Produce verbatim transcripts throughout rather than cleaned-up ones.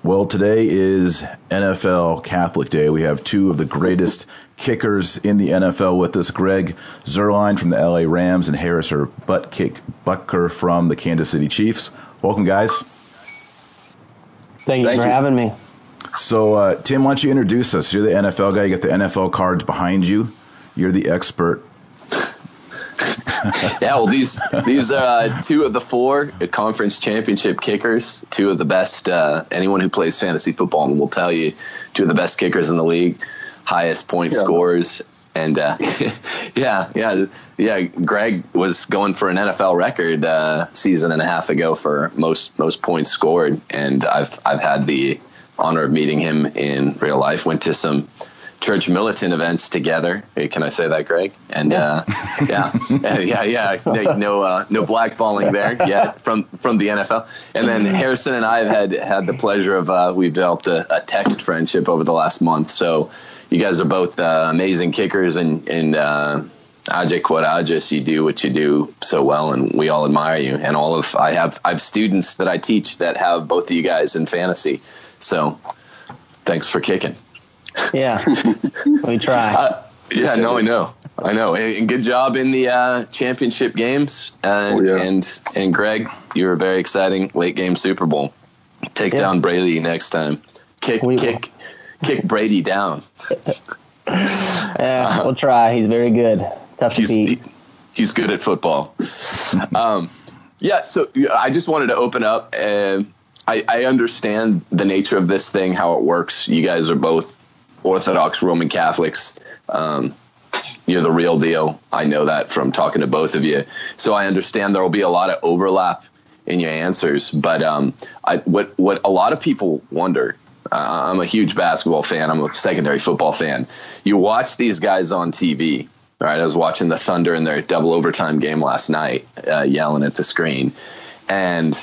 Well, today is N F L Catholic Day. We have two of the greatest kickers in the N F L with us, Greg Zuerlein from the L A Rams and Harris or Butt Kick Butker from the Kansas City Chiefs. Welcome, guys. Thank you Thank for you. having me. So, uh, Tim, why don't you introduce us? You're the N F L guy. You got the N F L cards behind you. You're the expert. Yeah, well, these these are uh, two of the four conference championship kickers, two of the best. Uh, anyone who plays fantasy football will tell you, two of the best kickers in the league, highest point Yeah. scorers, and uh, yeah, yeah, yeah. Greg was going for an N F L record uh, season and a half ago for most most points scored, and I've I've had the honor of meeting him in real life. Went to some church militant events together. Hey, can I say that, Greg? And uh, yeah, yeah, yeah. No, no, uh, no blackballing there yet from from the N F L. And then Harrison and I have had had the pleasure of uh, we've developed a, a text friendship over the last month. So you guys are both uh, amazing kickers, and and uh, Ajay Quadajas, you do what you do so well, and we all admire you. And all of I have I have students that I teach that have both of you guys in fantasy. So thanks for kicking. Yeah, we try. Uh, yeah, no, I know, I know. And good job in the uh, championship games. Uh, Oh, yeah. And and Greg, you were a very exciting late game Super Bowl. Take Yeah. down Brady next time. Kick, We will. kick, kick Brady down. Yeah, we'll try. He's very good. Tough to He's beat. he, he's good at football. um, yeah. So I just wanted to open up. And I, I understand the nature of this thing, how it works. You guys are both Orthodox Roman Catholics. Um, you're the real deal. I know that from talking to both of you. So I understand there will be a lot of overlap in your answers. But um, I, what what a lot of people wonder, uh, I'm a huge basketball fan. I'm a secondary football fan. You watch these guys on T V. All right, I was watching the Thunder in their double overtime game last night, uh, yelling at the screen. And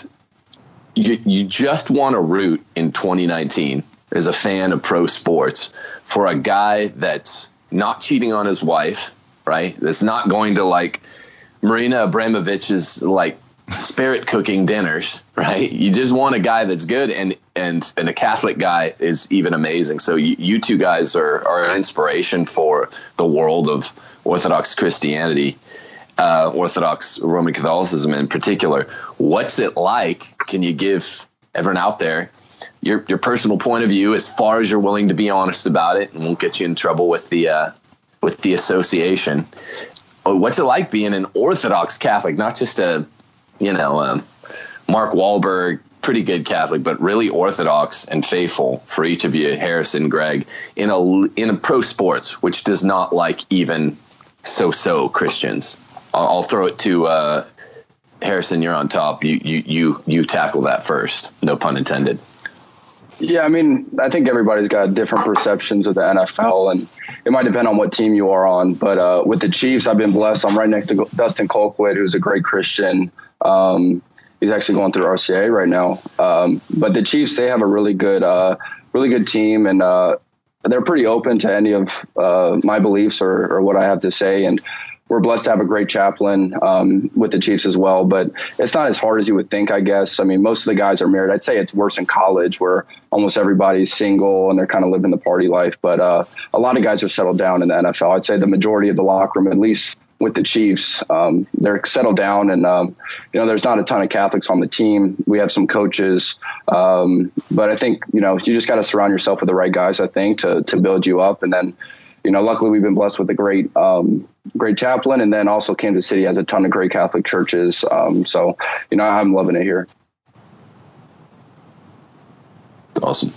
you, you just want to root in twenty nineteen as a fan of pro sports for a guy that's not cheating on his wife, right? That's not going to like Marina Abramovich's like spirit cooking dinners, right? You just want a guy that's good, and and and a Catholic guy is even amazing. So you, you two guys are, are an inspiration for the world of Orthodox Christianity, uh, Orthodox Roman Catholicism in particular. What's it like? Can you give everyone out there your your personal point of view, as far as you're willing to be honest about it, and won't get you in trouble with the uh, with the association? What's it like being an Orthodox Catholic, not just a you know um, Mark Wahlberg, pretty good Catholic, but really Orthodox and faithful for each of you, Harrison, Greg, in a in a pro sports, which does not like even so-so Christians. I'll, I'll throw it to uh, Harrison. You're on top. You you you you tackle that first. No pun intended. Yeah, I mean, I think everybody's got different perceptions of the N F L, and it might depend on what team you are on. But uh, with the Chiefs, I've been blessed. I'm right next to Dustin Colquitt, who's a great Christian. Um, he's actually going through R C A right now. Um, but the Chiefs, they have a really good, uh, really good team, and uh, they're pretty open to any of uh, my beliefs or, or what I have to say. And we're blessed to have a great chaplain um, with the Chiefs as well, but it's not as hard as you would think, I guess. I mean, most of the guys are married. I'd say it's worse in college, where almost everybody's single and they're kind of living the party life. But uh, a lot of guys are settled down in the N F L. I'd say the majority of the locker room, at least with the Chiefs, um, they're settled down. And, um, you know, there's not a ton of Catholics on the team. We have some coaches. Um, but I think, you know, you just got to surround yourself with the right guys, I think, to, to build you up. And then, you know, luckily we've been blessed with a great, um, great chaplain. And then also Kansas City has a ton of great Catholic churches. Um, so, you know, I'm loving it here. Awesome.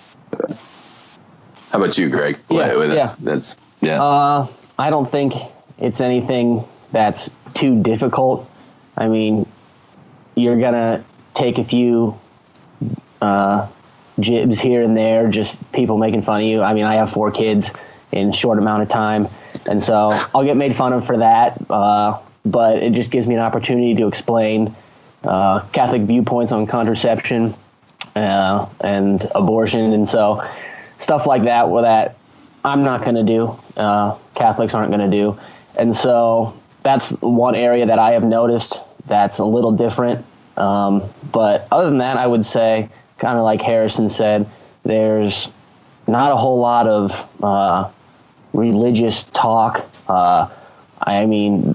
How about you, Greg? Yeah, Wait, that's, yeah. that's yeah. Uh, I don't think it's anything that's too difficult. I mean, you're going to take a few uh, jibs here and there, just people making fun of you. I mean, I have four kids in a short amount of time, and so I'll get made fun of for that. Uh, but it just gives me an opportunity to explain uh, Catholic viewpoints on contraception uh, and abortion. And so stuff like that, where that I'm not going to do, uh, Catholics aren't going to do. And so that's one area that I have noticed that's a little different. Um, but other than that, I would say kind of like Harrison said, there's not a whole lot of uh, religious talk. Uh, I mean,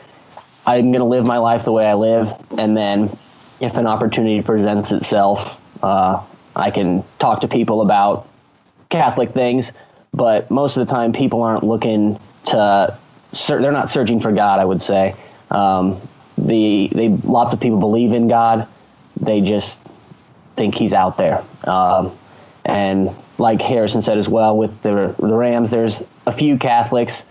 I'm going to live my life the way I live, and then if an opportunity presents itself, uh, I can talk to people about Catholic things. But most of the time, people aren't looking to. They're not searching for God, I would say. Um, the they lots of people believe in God. They just think He's out there. Um, and like Harrison said as well, with the the Rams, there's a few Catholics,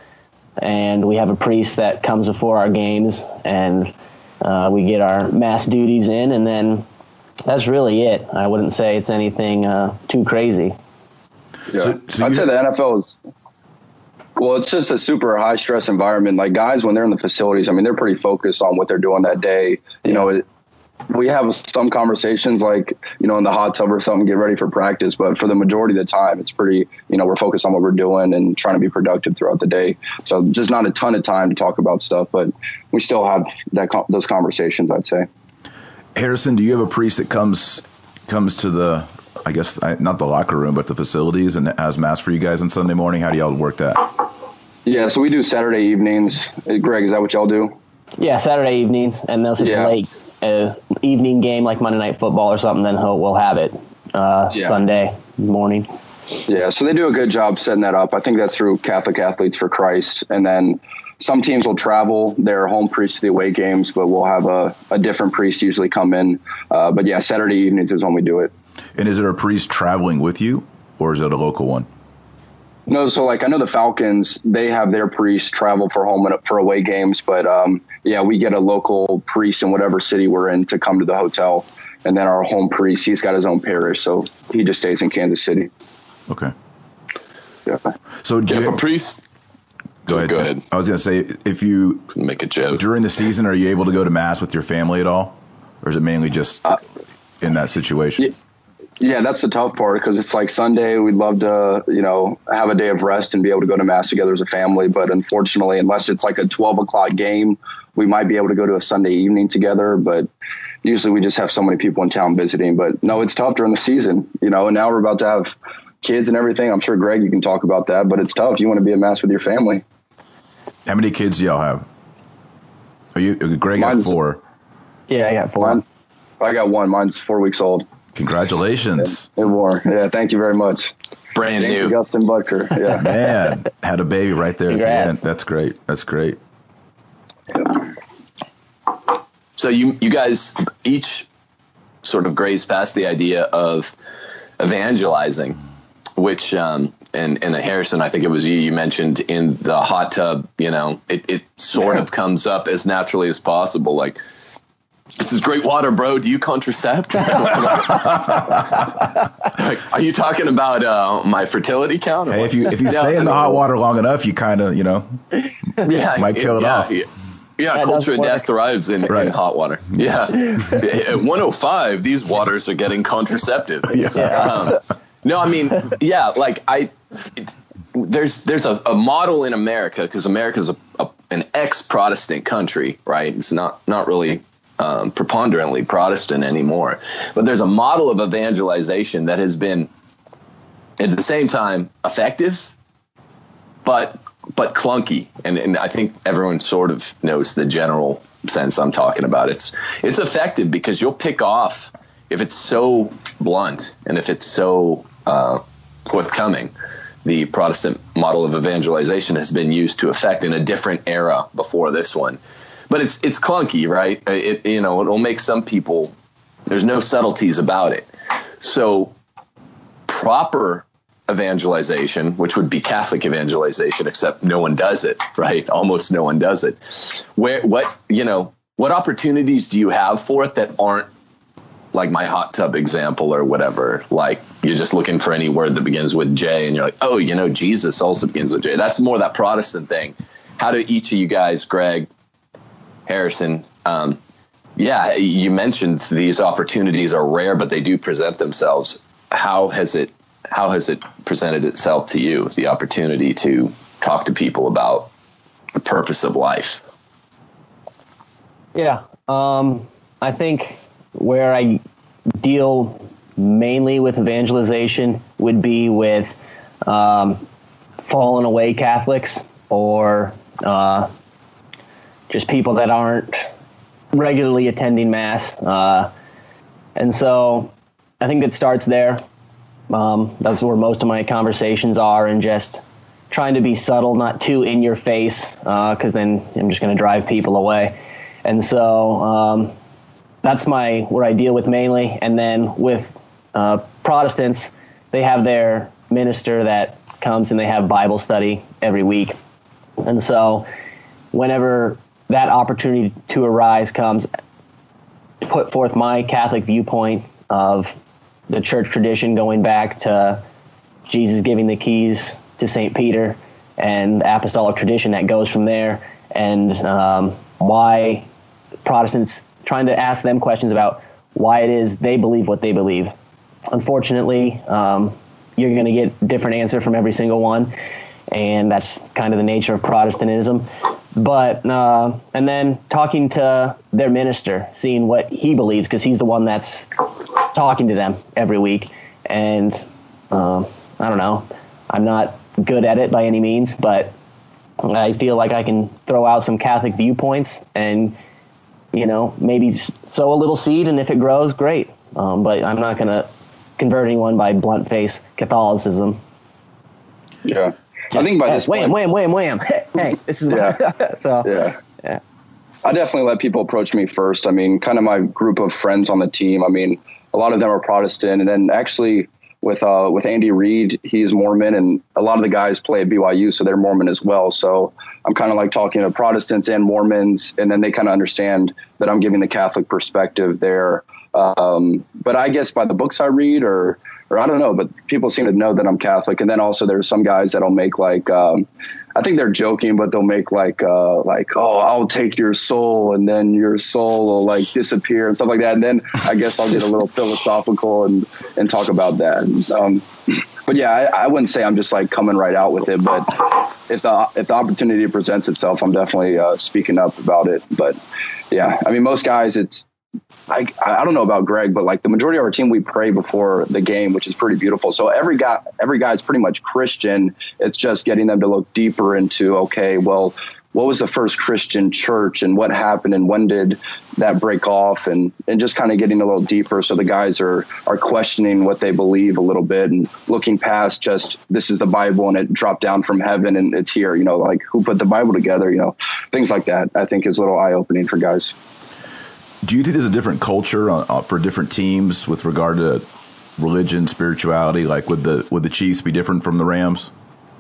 and we have a priest that comes before our games, and uh, we get our mass duties in, and then that's really it. I wouldn't say it's anything uh, too crazy. Yeah, so, so I'd you, say the N F L is. Well, it's just a super high stress environment. Like guys, when they're in the facilities, I mean, they're pretty focused on what they're doing that day. You know, it, we have some conversations like, you know, in the hot tub or something, get ready for practice. But for the majority of the time, it's pretty, you know, we're focused on what we're doing and trying to be productive throughout the day. So just not a ton of time to talk about stuff, but we still have that those conversations, I'd say. Harrison, do you have a priest that comes comes to the, I guess, not the locker room, but the facilities and has mass for you guys on Sunday morning? How do y'all work that? Yeah, so we do Saturday evenings. Greg, is that what y'all do? Yeah, Saturday evenings, and unless it's Yeah. late, uh, evening game like Monday Night Football or something, then he'll, we'll have it uh, Yeah. Sunday morning. Yeah, so they do a good job setting that up. I think that's through Catholic Athletes for Christ. And then some teams will travel their home priest to the away games, but we'll have a, a different priest usually come in. Uh, but yeah, Saturday evenings is when we do it. And is it a priest traveling with you, or is it a local one? No, so like I know the Falcons, they have their priest travel for home and for away games, but um, yeah, we get a local priest in whatever city we're in to come to the hotel, and then our home priest, he's got his own parish, so he just stays in Kansas City. Okay. Yeah. So do If you, a priest, go ahead. go ahead. I was going to say, if you Make a joke. during the season, are you able to go to mass with your family at all, or is it mainly just Uh, in that situation? Yeah. Yeah, that's the tough part because it's like Sunday. We'd love to, you know, have a day of rest and be able to go to mass together as a family. But unfortunately, unless it's like a twelve o'clock game, we might be able to go to a Sunday evening together. But usually we just have so many people in town visiting. But no, it's tough during the season, you know, and now we're about to have kids and everything. I'm sure, Greg, you can talk about that. But it's tough. You want to be at mass with your family. How many kids do y'all have? Are you Greg? Got Mine's- four. Yeah, I got four. Mine, I got one. Mine's four weeks old. Congratulations. And more. Yeah, thank you very much. Brand Thank you, new. Justin Butker. Yeah. Man, had a baby right there at the Congrats. end. That's great. That's great. So you you guys each sort of graze past the idea of evangelizing, which um, and and Harrison, I think it was you. You mentioned in the hot tub. You know, it it sort Yeah. of comes up as naturally as possible. Like, this is great water, bro. Do you contracept? Like, are you talking about uh, my fertility count? or Hey, what? if you if you No, stay in the no. hot water long enough, you kind of you know yeah, might kill it yeah, off. Yeah, yeah That culture does of death work. thrives in, Right. in hot water. Yeah. At one oh five, these waters are getting contraceptive. Um, no, I mean, yeah, like I, it's, there's there's a, a model in America because America's a, a, an ex-Protestant country, right? It's not not really um, preponderantly Protestant anymore, but there's a model of evangelization that has been at the same time effective, but but clunky. And, and I think everyone sort of knows the general sense I'm talking about. It's it's effective because you'll pick off if it's so blunt and if it's so uh, forthcoming. The Protestant model of evangelization has been used to effect in a different era before this one. But it's it's clunky, right? It, you know, it'll make some people, there's no subtleties about it. So proper evangelization, which would be Catholic evangelization, except no one does it, right? Almost no one does it. Where, what, you know, what opportunities do you have for it that aren't like my hot tub example or whatever? Like you're just looking for any word that begins with J and you're like, oh, you know, Jesus also begins with J. That's more that Protestant thing. How do each of you guys, Greg, Harrison, um, yeah, you mentioned these opportunities are rare, but they do present themselves. How has it How has it presented itself to you, the opportunity to talk to people about the purpose of life? Yeah, um, I think where I deal mainly with evangelization would be with um, fallen away Catholics or uh, just people that aren't regularly attending Mass. Uh, and so I think it starts there. Um, that's where most of my conversations are, and just trying to be subtle, not too in your face, because uh, then I'm just going to drive people away. And so um, that's my where I deal with mainly. And then with uh, Protestants, they have their minister that comes and they have Bible study every week. And so whenever that opportunity to arise comes, put forth my Catholic viewpoint of the church tradition going back to Jesus giving the keys to Saint Peter and the apostolic tradition that goes from there, and um, why Protestants, trying to ask them questions about why it is they believe what they believe. Unfortunately, um, you're going to get a different answer from every single one, and that's kind of the nature of Protestantism. But uh, and then talking to their minister, seeing what he believes, because he's the one that's talking to them every week. And um, I don't know, I'm not good at it by any means, but I feel like I can throw out some Catholic viewpoints and, you know, maybe sow a little seed, and if it grows, great. Um, but I'm not going to convert anyone by blunt face Catholicism. Yeah. I think by hey, this wham, point, wham, wham, wham. Hey, this is yeah. so yeah. yeah. I definitely let people approach me first. I mean, kind of my group of friends on the team. I mean, a lot of them are Protestant, and then actually with uh, with Andy Reid, he's Mormon, and a lot of the guys play at B Y U, so they're Mormon as well. So I'm kind of like talking to Protestants and Mormons, and then they kind of understand that I'm giving the Catholic perspective there. Um, but I guess by the books I read, or or I don't know, but people seem to know that I'm Catholic. And then also there's some guys that'll make like, um, I think they're joking, but they'll make like, uh, like, oh, I'll take your soul, and then your soul will like disappear and stuff like that. And then I guess I'll get a little philosophical and, and talk about that. And, um, but yeah, I, I wouldn't say I'm just like coming right out with it, but if the, if the opportunity presents itself, I'm definitely uh, speaking up about it. But yeah, I mean, most guys, it's, I, I don't know about Greg, but like the majority of our team, we pray before the game, which is pretty beautiful. So every guy, every guy is pretty much Christian. It's just getting them to look deeper into, okay, well, what was the first Christian church and what happened and when did that break off, and, and just kind of getting a little deeper. So the guys are, are questioning what they believe a little bit and looking past just, this is the Bible and it dropped down from heaven and it's here, you know, like who put the Bible together, you know, things like that, I think is a little eye opening for guys. Do you think there's a different culture on, uh, for different teams with regard to religion, spirituality? Like, would the would the Chiefs be different from the Rams?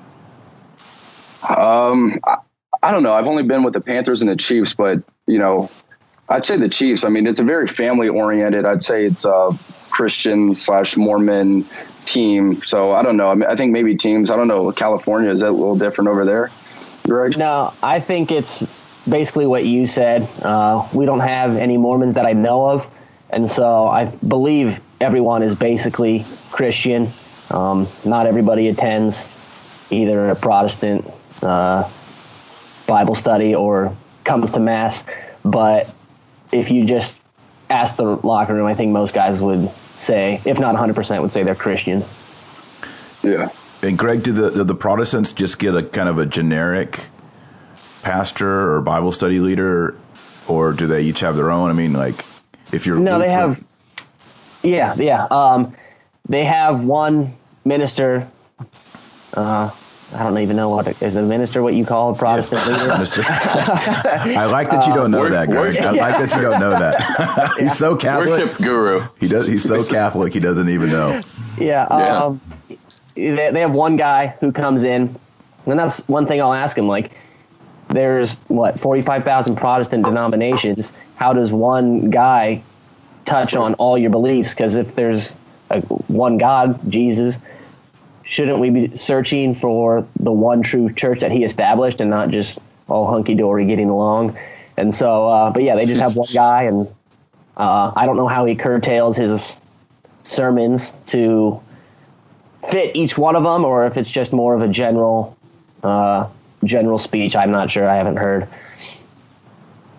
Um, I, I don't know. I've only been with the Panthers and the Chiefs, but you know, I'd say the Chiefs. I mean, it's a very family oriented. I'd say it's a Christian slash Mormon team. So I don't know. I mean, I think maybe teams. I don't know. California, is that a little different over there, Greg? No, I think it's basically what you said. Uh, we don't have any Mormons that I know of, and so I believe everyone is basically Christian. Um, not everybody attends either a Protestant uh, Bible study or comes to Mass, but if you just ask the locker room, I think most guys would say, if not one hundred percent, would say they're Christian. Yeah. And Greg, do the do the Protestants just get a kind of a generic pastor or Bible study leader, or do they each have their own? I mean, like, if you're no, Lutheran, they have, yeah, yeah. Um, they have one minister. Uh, I don't even know what it, is a minister what you call a Protestant leader. I like that you don't know uh, that, Greg. I like that you don't know that. He's so Catholic. Worship guru. He does. He's so Catholic. He doesn't even know. Yeah. Um, they, they have one guy who comes in, and that's one thing I'll ask him. Like, there's what forty-five thousand Protestant denominations. How does one guy touch on all your beliefs? Because if there's a, one God, Jesus, shouldn't we be searching for the one true church that he established and not just all hunky-dory getting along? And so, uh, but yeah, they just have one guy, and uh, I don't know how he curtails his sermons to fit each one of them, or if it's just more of a general uh, general speech. I'm not sure. I haven't heard.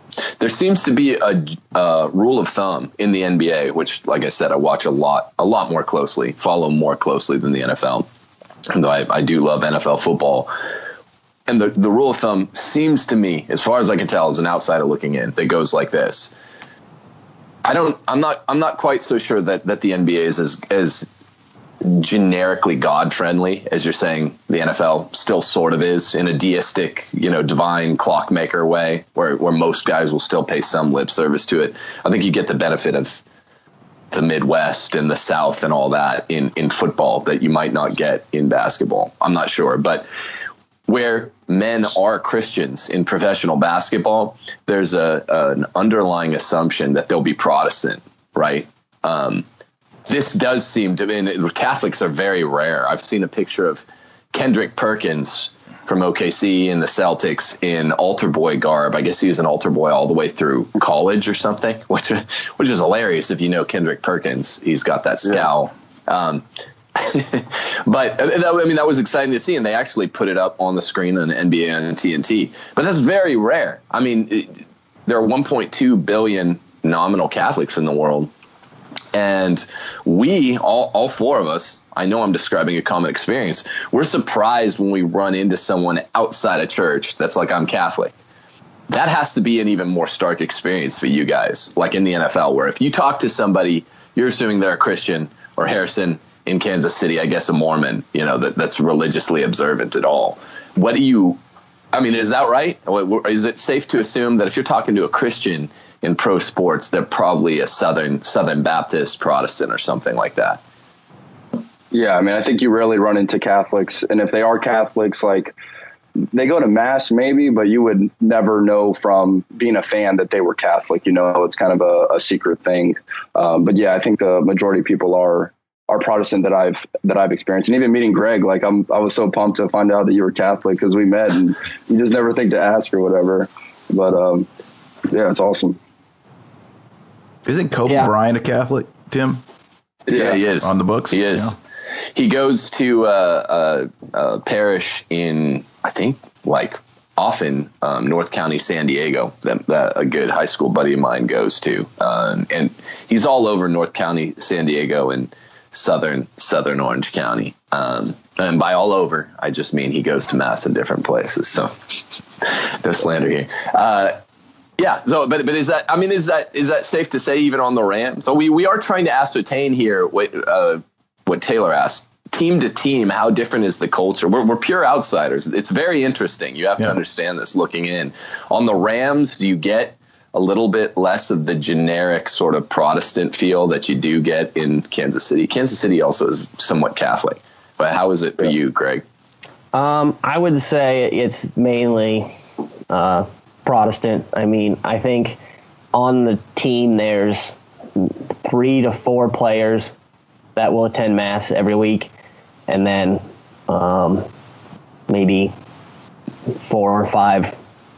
there seems to be a, a rule of thumb in the N B A, which, like I said, I watch a lot, a lot more closely, follow more closely than the N F L. Though I, I do love N F L football. And the, the rule of thumb seems to me, as far as I can tell, as an outsider looking in, that goes like this. I don't, I'm not, I'm not quite so sure that, that the N B A is as, as generically God friendly as you're saying the N F L still sort of is, in a deistic, you know, divine clockmaker way, where, where most guys will still pay some lip service to it. I think you get the benefit of the Midwest and the South and all that in, in football that you might not get in basketball. I'm not sure, but where men are Christians in professional basketball, there's a, an underlying assumption that they'll be Protestant, right? Um, this does seem to be, and Catholics are very rare. I've seen a picture of Kendrick Perkins from O K C and the Celtics in altar boy garb. I guess he was an altar boy all the way through college or something, which, which is hilarious if you know Kendrick Perkins. He's got that scowl. Yeah. Um, but that, I mean, that was exciting to see, and they actually put it up on the screen on N B A and T N T. But that's very rare. I mean, it, there are one point two billion nominal Catholics in the world, and we, all, all four of us, I know I'm describing a common experience, we're surprised when we run into someone outside of church that's like, I'm Catholic. That has to be an even more stark experience for you guys, like in the N F L, where if you talk to somebody, you're assuming they're a Christian, or Harrison in Kansas City, I guess a Mormon, you know, that, that's religiously observant at all. What do you, I mean, is that right? Is it safe to assume that if you're talking to a Christian in pro sports, they're probably a Southern Southern Baptist Protestant or something like that? Yeah, I mean, I think you rarely run into Catholics. And if they are Catholics, like, they go to mass maybe, but you would never know from being a fan that they were Catholic. You know, it's kind of a, a secret thing. Um, but yeah, I think the majority of people are are Protestant that I've that I've experienced. And even meeting Greg, like I'm I was so pumped to find out that you were Catholic because we met and you just never think to ask or whatever. But um, yeah, it's awesome. Isn't Kobe Yeah. Bryant a Catholic, Tim? Yeah, he is. On the books? He is. Yeah. He goes to uh, a, a parish in, I think, like often um, North County, San Diego, that, that a good high school buddy of mine goes to. Um, and he's all over North County, San Diego, and southern southern Orange County. Um, and by all over, I just mean he goes to mass in different places. So no slander here. Uh, yeah. So, but but is that? I mean, is that is that safe to say even on the Rams? So we we are trying to ascertain here what uh, what Taylor asked. Team to team, how different is the culture? We're, we're pure outsiders. It's very interesting. You have Yeah. to understand this looking in. On the Rams, do you get a little bit less of the generic sort of Protestant feel that you do get in Kansas City? Kansas City also is somewhat Catholic. But how is it for you, Greg? Um, I would say it's mainly uh, Protestant. I mean, I think on the team there's three to four players that will attend mass every week, and then um, maybe four or five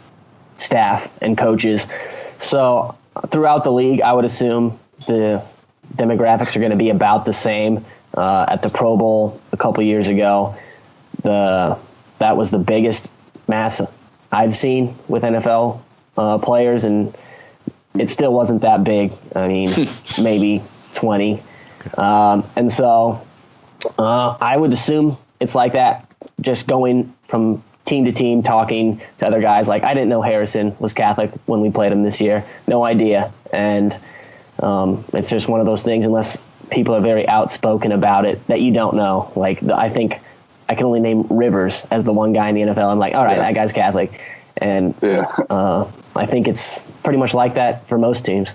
staff and coaches. So throughout the league, I would assume the demographics are going to be about the same. Uh, at the Pro Bowl a couple years ago, the that was the biggest mass I've seen with N F L uh, players, and it still wasn't that big. I mean, maybe twenty. Um, and so uh, I would assume it's like that, just going from team to team, talking to other guys. Like, I didn't know Harrison was Catholic when we played him this year. No idea. And um, it's just one of those things, unless people are very outspoken about it, that you don't know. Like, the, I think I can only name Rivers as the one guy in the N F L. I'm like, all right, Yeah. that guy's Catholic. And Yeah. uh, I think it's pretty much like that for most teams.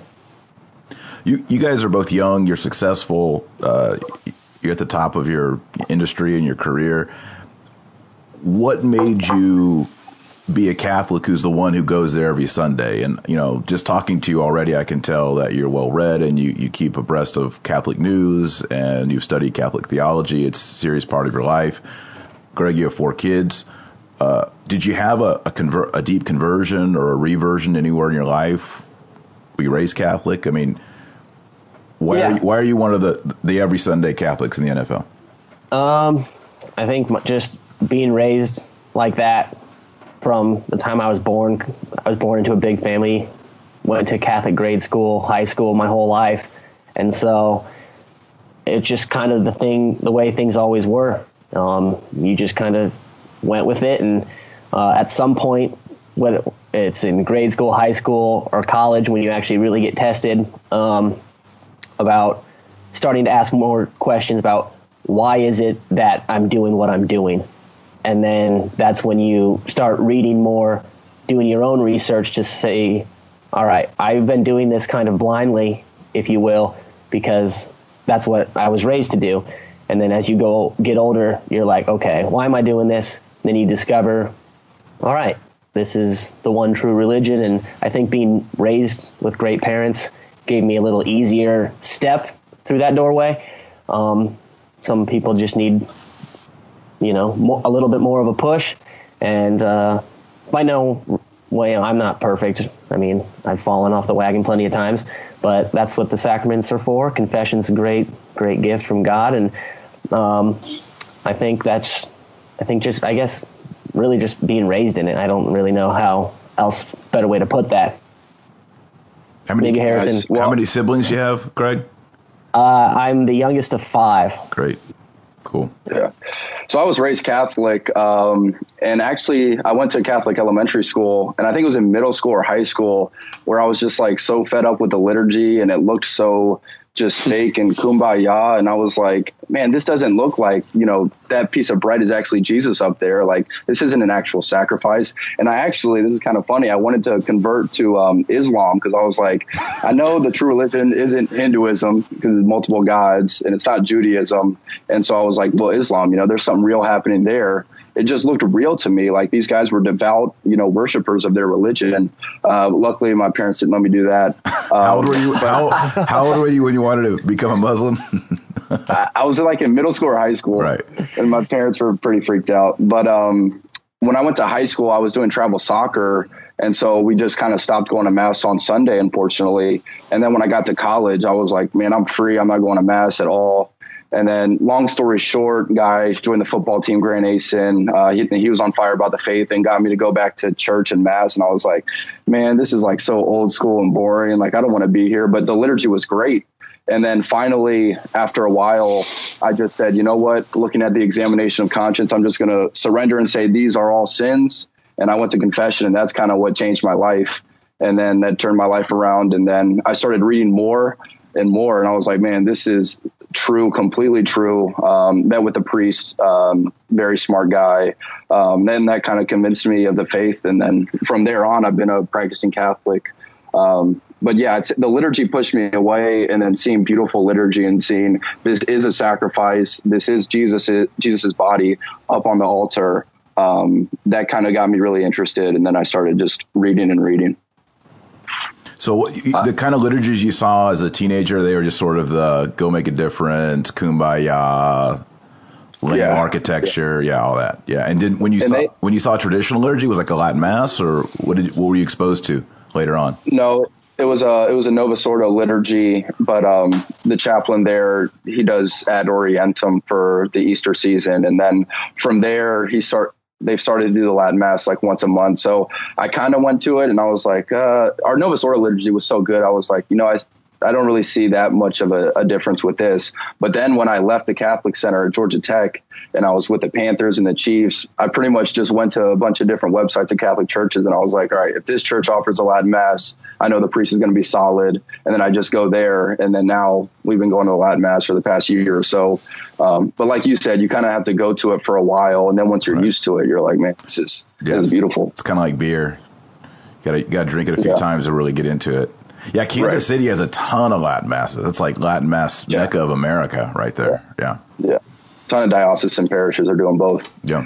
You you guys are both young. You're successful. Uh, you're at the top of your industry and your career. What made you be a Catholic who's the one who goes there every Sunday? And, you know, just talking to you already, I can tell that you're well read and you, you keep abreast of Catholic news and you've studied Catholic theology. It's a serious part of your life. Greg, you have four kids. Uh, did you have a a, conver- a deep conversion or a reversion anywhere in your life? Were you raised Catholic? I mean, why Yeah. are you, why are you one of the the every Sunday Catholics in the N F L? Um, I think m- just being raised like that from the time I was born. I was born into a big family went to Catholic grade school, high school, my whole life. And so it's just kind of the thing, the way things always were. Um, you just kind of went with it. And uh, at some point, whether it's in grade school, high school, or college, when you actually really get tested um, about starting to ask more questions about why is it that I'm doing what I'm doing. And then that's when you start reading more, doing your own research to say, all right, I've been doing this kind of blindly, if you will, because that's what I was raised to do. And then as you go get older, you're like, okay, why am I doing this? Then you discover, all right, this is the one true religion. And I think being raised with great parents gave me a little easier step through that doorway. Um, some people just need, you know, more, a little bit more of a push. And uh, by no way, I'm not perfect. I mean, I've fallen off the wagon plenty of times, but that's what the sacraments are for. Confession's a great, great gift from God. And um, I think that's, I think just, I guess, really just being raised in it. I don't really know how else, better way to put that. How many, Maybe Harrison. Well, how many siblings do you have, Greg? Uh, I'm the youngest of five. Great. Cool. Yeah. So I was raised Catholic, um, and actually I went to a Catholic elementary school, and I think it was in middle school or high school where I was just like so fed up with the liturgy, and it looked so just fake and kumbaya. And I was like, man, this doesn't look like, you know, that piece of bread is actually Jesus up there. Like, this isn't an actual sacrifice. And I actually, this is kind of funny, I wanted to convert to um, Islam because I was like, I know the true religion isn't Hinduism because there's multiple gods, and it's not Judaism. And so I was like, well, Islam, you know, there's something real happening there. It just looked real to me. Like, these guys were devout, you know, worshipers of their religion. Uh, luckily, my parents didn't let me do that. Um, how old were you? How, how old were you when you wanted to become a Muslim? I, I was like in middle school or high school, right? And my parents were pretty freaked out. But um, when I went to high school, I was doing travel soccer. And so we just kind of stopped going to mass on Sunday, unfortunately. And then when I got to college, I was like, man, I'm free. I'm not going to mass at all. And then, long story short, guy joined the football team, Grand Asen. Uh, he, he was on fire about the faith and got me to go back to church and mass. And I was like, man, this is like so old school and boring. Like, I don't want to be here. But the liturgy was great. And then finally, after a while, I just said, you know what? Looking at the examination of conscience, I'm just going to surrender and say these are all sins. And I went to confession, and that's kind of what changed my life. And then that turned my life around. And then I started reading more and more. And I was like, man, this is true, completely true. Um, met with a priest, um, very smart guy. Um, then that kind of convinced me of the faith. And then from there on, I've been a practicing Catholic. Um, but yeah, it's, the liturgy pushed me away, and then seeing beautiful liturgy and seeing this is a sacrifice. This is Jesus, Jesus's body up on the altar. Um, that kind of got me really interested. And then I started just reading and reading. So the kind of liturgies you saw as a teenager, they were just sort of the go make a difference, kumbaya, lame yeah. architecture, yeah. yeah, all that, yeah. And did when you and saw they, when you saw traditional liturgy, was it like a Latin mass, or what did what were you exposed to later on? No, it was a it was a Novus Ordo liturgy, but um, the chaplain there, he does Ad Orientem for the Easter season, and then from there he start. They've started to do the Latin Mass like once a month. So I kind of went to it, and I was like, uh, our Novus Ordo liturgy was so good. I was like, you know, I, I don't really see that much of a, a difference with this. But then when I left the Catholic Center at Georgia Tech and I was with the Panthers and the Chiefs, I pretty much just went to a bunch of different websites of Catholic churches. And I was like, all right, if this church offers a Latin Mass, I know the priest is going to be solid. And then I just go there. And then now we've been going to the Latin Mass for the past year or so. Um, but like you said, you kind of have to go to it for a while. And then once you're right. used to it, you're like, man, this is, yeah, this is beautiful. It's kind of like beer. You gotta, you gotta drink it a few yeah. times to really get into it. Yeah, Kansas right. City has a ton of Latin Masses. It's like Latin Mass yeah. Mecca of America right there. Yeah. Yeah. yeah. A ton of diocesan parishes are doing both. Yeah.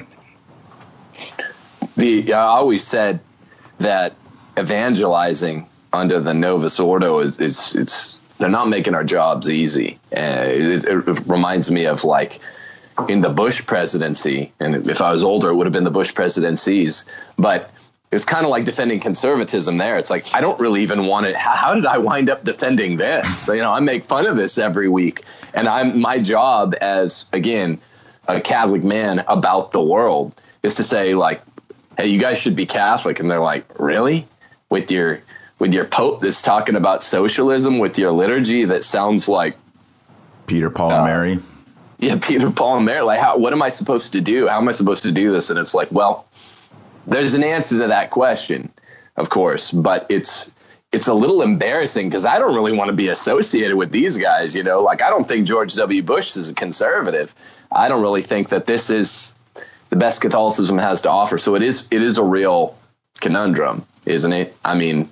The I always said that evangelizing under the Novus Ordo is, is it's they're not making our jobs easy. Uh, it, it reminds me of like in the Bush presidency, and if I was older, it would have been the Bush presidencies, but it's kind of like defending conservatism there. It's like, I don't really even want it. How, how did I wind up defending this? You know, I make fun of this every week. And I'm my job as, again, a Catholic man about the world is to say, like, hey, you guys should be Catholic. And they're like, really? With your with your Pope that's talking about socialism, with your liturgy that sounds like Peter, Paul, uh, and Mary. Yeah, Peter, Paul, and Mary. Like, how, what am I supposed to do? How am I supposed to do this? And it's like, well, there's an answer to that question, of course, but it's it's a little embarrassing because I don't really want to be associated with these guys. You know, like, I don't think George W. Bush is a conservative. I don't really think that this is the best Catholicism has to offer. So it is it is a real conundrum, isn't it? I mean,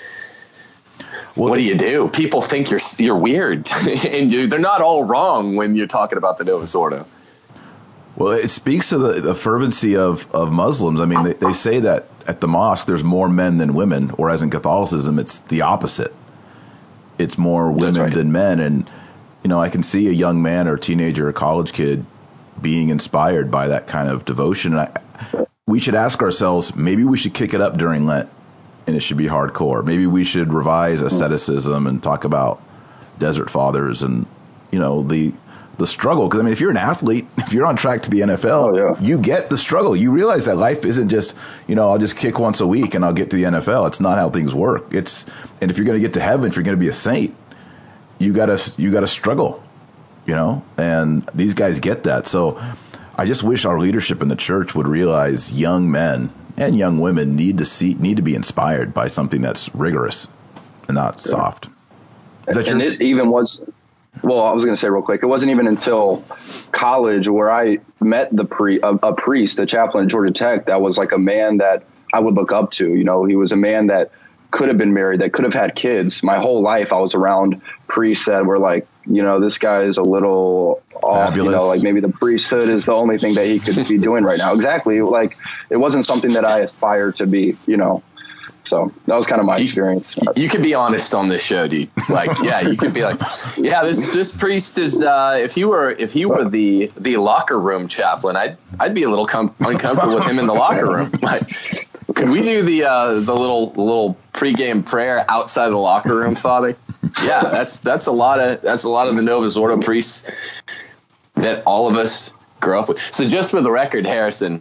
well, what do you do? People think you're you're weird, and you, they're not all wrong when you're talking about the Novus Ordo. Well, it speaks to the, the fervency of, of Muslims. I mean, they, they say that at the mosque there's more men than women, whereas in Catholicism it's the opposite. It's more women right. than men. And, you know, I can see a young man or teenager or college kid being inspired by that kind of devotion. And I, we should ask ourselves, maybe we should kick it up during Lent and it should be hardcore. Maybe we should revise asceticism and talk about Desert Fathers and, you know, the the struggle. Because, I mean, if you're an athlete, if you're on track to the N F L, oh, yeah. you get the struggle. You realize that life isn't just, you know, I'll just kick once a week and I'll get to the N F L. It's not how things work. It's, and if you're going to get to heaven, if you're going to be a saint, you gotta, you gotta struggle, you know, and these guys get that. So I just wish our leadership in the church would realize young men and young women need to see, need to be inspired by something that's rigorous and not yeah. soft. Is that and it even was, well, I was going to say real quick, it wasn't even until college where I met the pre a, a priest, a chaplain at Georgia Tech, that was like a man that I would look up to. You know, he was a man that could have been married, that could have had kids. My whole life I was around priests that were like, you know, this guy is a little off, Fabulous. You know, like maybe the priesthood is the only thing that he could be doing right now. Exactly. Like, it wasn't something that I aspired to be, you know. So that was kind of my you, experience. You could be honest on this show, dude. Like, yeah, you could be like, yeah, this this priest is. Uh, if he were if he were the the locker room chaplain, I'd I'd be a little com- uncomfortable with him in the locker room. Like, could we do the uh, the little little pregame prayer outside the locker room, Father? Yeah, that's that's a lot of that's a lot of the Novus Ordo priests that all of us grew up with. So just for the record, Harrison,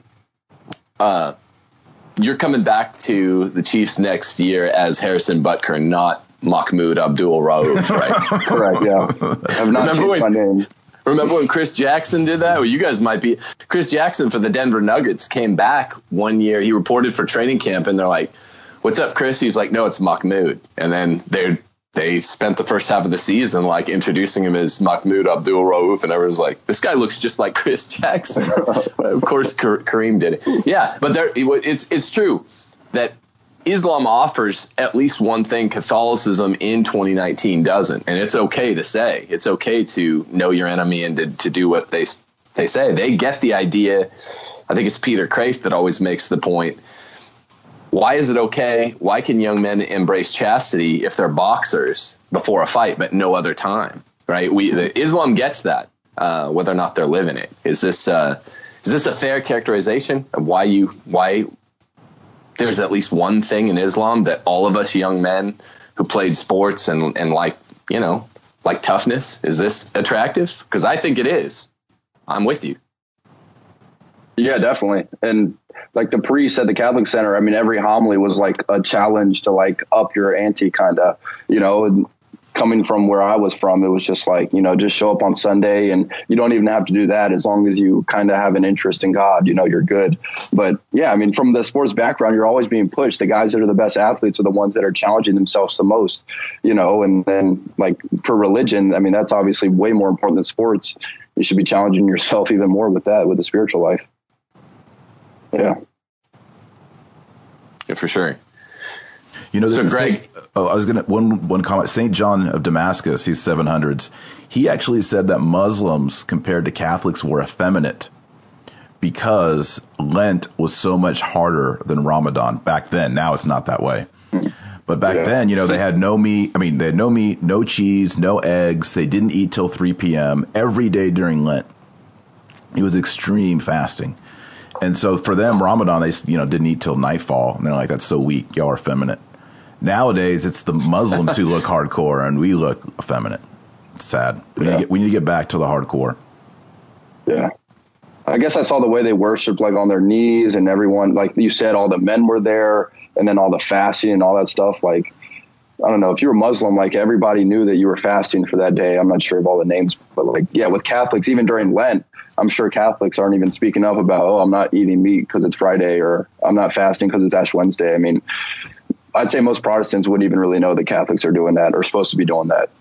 uh. you're coming back to the Chiefs next year as Harrison Butker, not Mahmoud Abdul Rauf, right? Correct, yeah. I've not remember changed when, my name. Remember when Chris Jackson did that? Well, you guys might be. Chris Jackson for the Denver Nuggets came back one year. He reported for training camp, and they're like, "What's up, Chris?" He was like, "No, it's Mahmoud." And then they they spent the first half of the season like introducing him as Mahmoud Abdul Rauf, and everyone's like, "This guy looks just like Chris Jackson." Of course, Kareem did it. Yeah, but there, it's it's true that Islam offers at least one thing Catholicism in twenty nineteen doesn't, and it's okay to say. It's okay to know your enemy and to, to do what they they say. They get the idea. I think it's Peter Kraft that always makes the point. Why is it okay? Why can young men embrace chastity if they're boxers before a fight, but no other time? Right? We the, Islam gets that, uh, whether or not they're living it. Is this uh, is this a fair characterization of why you why there's at least one thing in Islam that all of us young men who played sports and and like you know like toughness, is this attractive? Because I think it is. I'm with you. Yeah, definitely. And like the priest at the Catholic Center, I mean, every homily was like a challenge to like up your ante kind of, you know, and coming from where I was from, it was just like, you know, just show up on Sunday and you don't even have to do that. As long as you kind of have an interest in God, you know, you're good. But yeah, I mean, from the sports background, you're always being pushed. The guys that are the best athletes are the ones that are challenging themselves the most, you know, and then like for religion, I mean, that's obviously way more important than sports. You should be challenging yourself even more with that, with the spiritual life. Yeah. Yeah, for sure. You know, so Greg, Saint, oh, I was going to, one, one comment, Saint John of Damascus, he's seven hundreds. He actually said that Muslims compared to Catholics were effeminate because Lent was so much harder than Ramadan back then. Now it's not that way. But back yeah. then, you know, they had no meat. I mean, they had no meat, no cheese, no eggs. They didn't eat till three p.m. every day during Lent. It was extreme fasting. And so for them, Ramadan, they, you know, didn't eat till nightfall. And they're like, that's so weak. Y'all are effeminate. Nowadays, it's the Muslims who look hardcore and we look effeminate. It's sad. We, yeah. need to get, we need to get back to the hardcore. Yeah. I guess I saw the way they worshiped, like on their knees, and everyone, like you said, all the men were there, and then all the fasting and all that stuff. Like, I don't know, if you were Muslim, like everybody knew that you were fasting for that day. I'm not sure of all the names, but like, yeah, with Catholics, even during Lent, I'm sure Catholics aren't even speaking up about, oh, I'm not eating meat because it's Friday, or I'm not fasting because it's Ash Wednesday. I mean, I'd say most Protestants wouldn't even really know that Catholics are doing that or supposed to be doing that.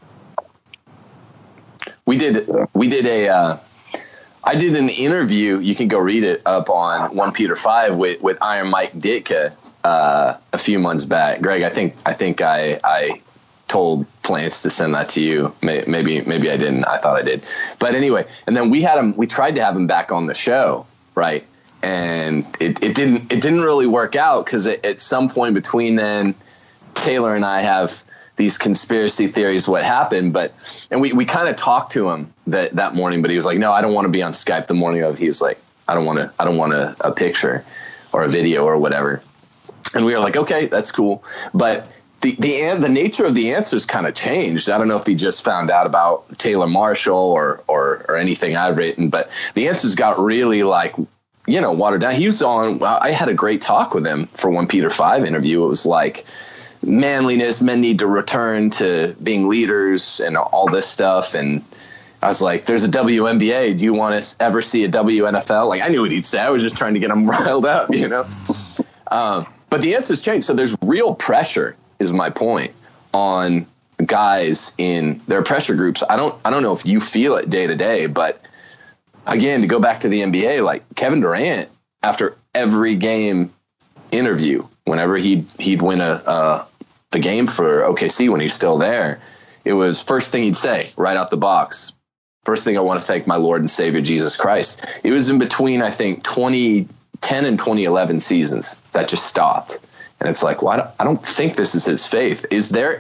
We did, So. we did a, uh, I did an interview. You can go read it up on First Peter five with, with Iron Mike Ditka uh, a few months back. Greg, I think, I think I, I told Plants to send that to you. Maybe, maybe I didn't. I thought I did. But anyway, and then we had him, we tried to have him back on the show. Right. And it, it didn't, it didn't really work out because at some point between then, Taylor and I have these conspiracy theories, what happened, but, and we, we kind of talked to him that, that morning, but he was like, no, I don't want to be on Skype the morning of. He was like, I don't want to, I don't want a, a picture or a video or whatever. And we were like, okay, that's cool. But the, the, the nature of the answers kind of changed. I don't know if he just found out about Taylor Marshall or, or, or anything I'd written, but the answers got really like, you know, watered down. He was on, I had a great talk with him for First Peter five interview. It was like manliness, men need to return to being leaders and all this stuff. And I was like, there's a W N B A. Do you want to ever see a W N F L? Like, I knew what he'd say. I was just trying to get him riled up, you know? Um, but the answers changed. So there's real pressure, is my point, on guys in their pressure groups. I don't, I don't know if you feel it day to day, but again, to go back to the N B A, like Kevin Durant, after every game interview, whenever he'd, he'd win a, a, a game for O K C when he's still there, it was first thing he'd say right out the box. First thing, I want to thank my Lord and Savior, Jesus Christ. It was in between, I think, twenty ten and twenty eleven seasons that just stopped. And it's like, well, I don't, I don't think this is his faith. Is there?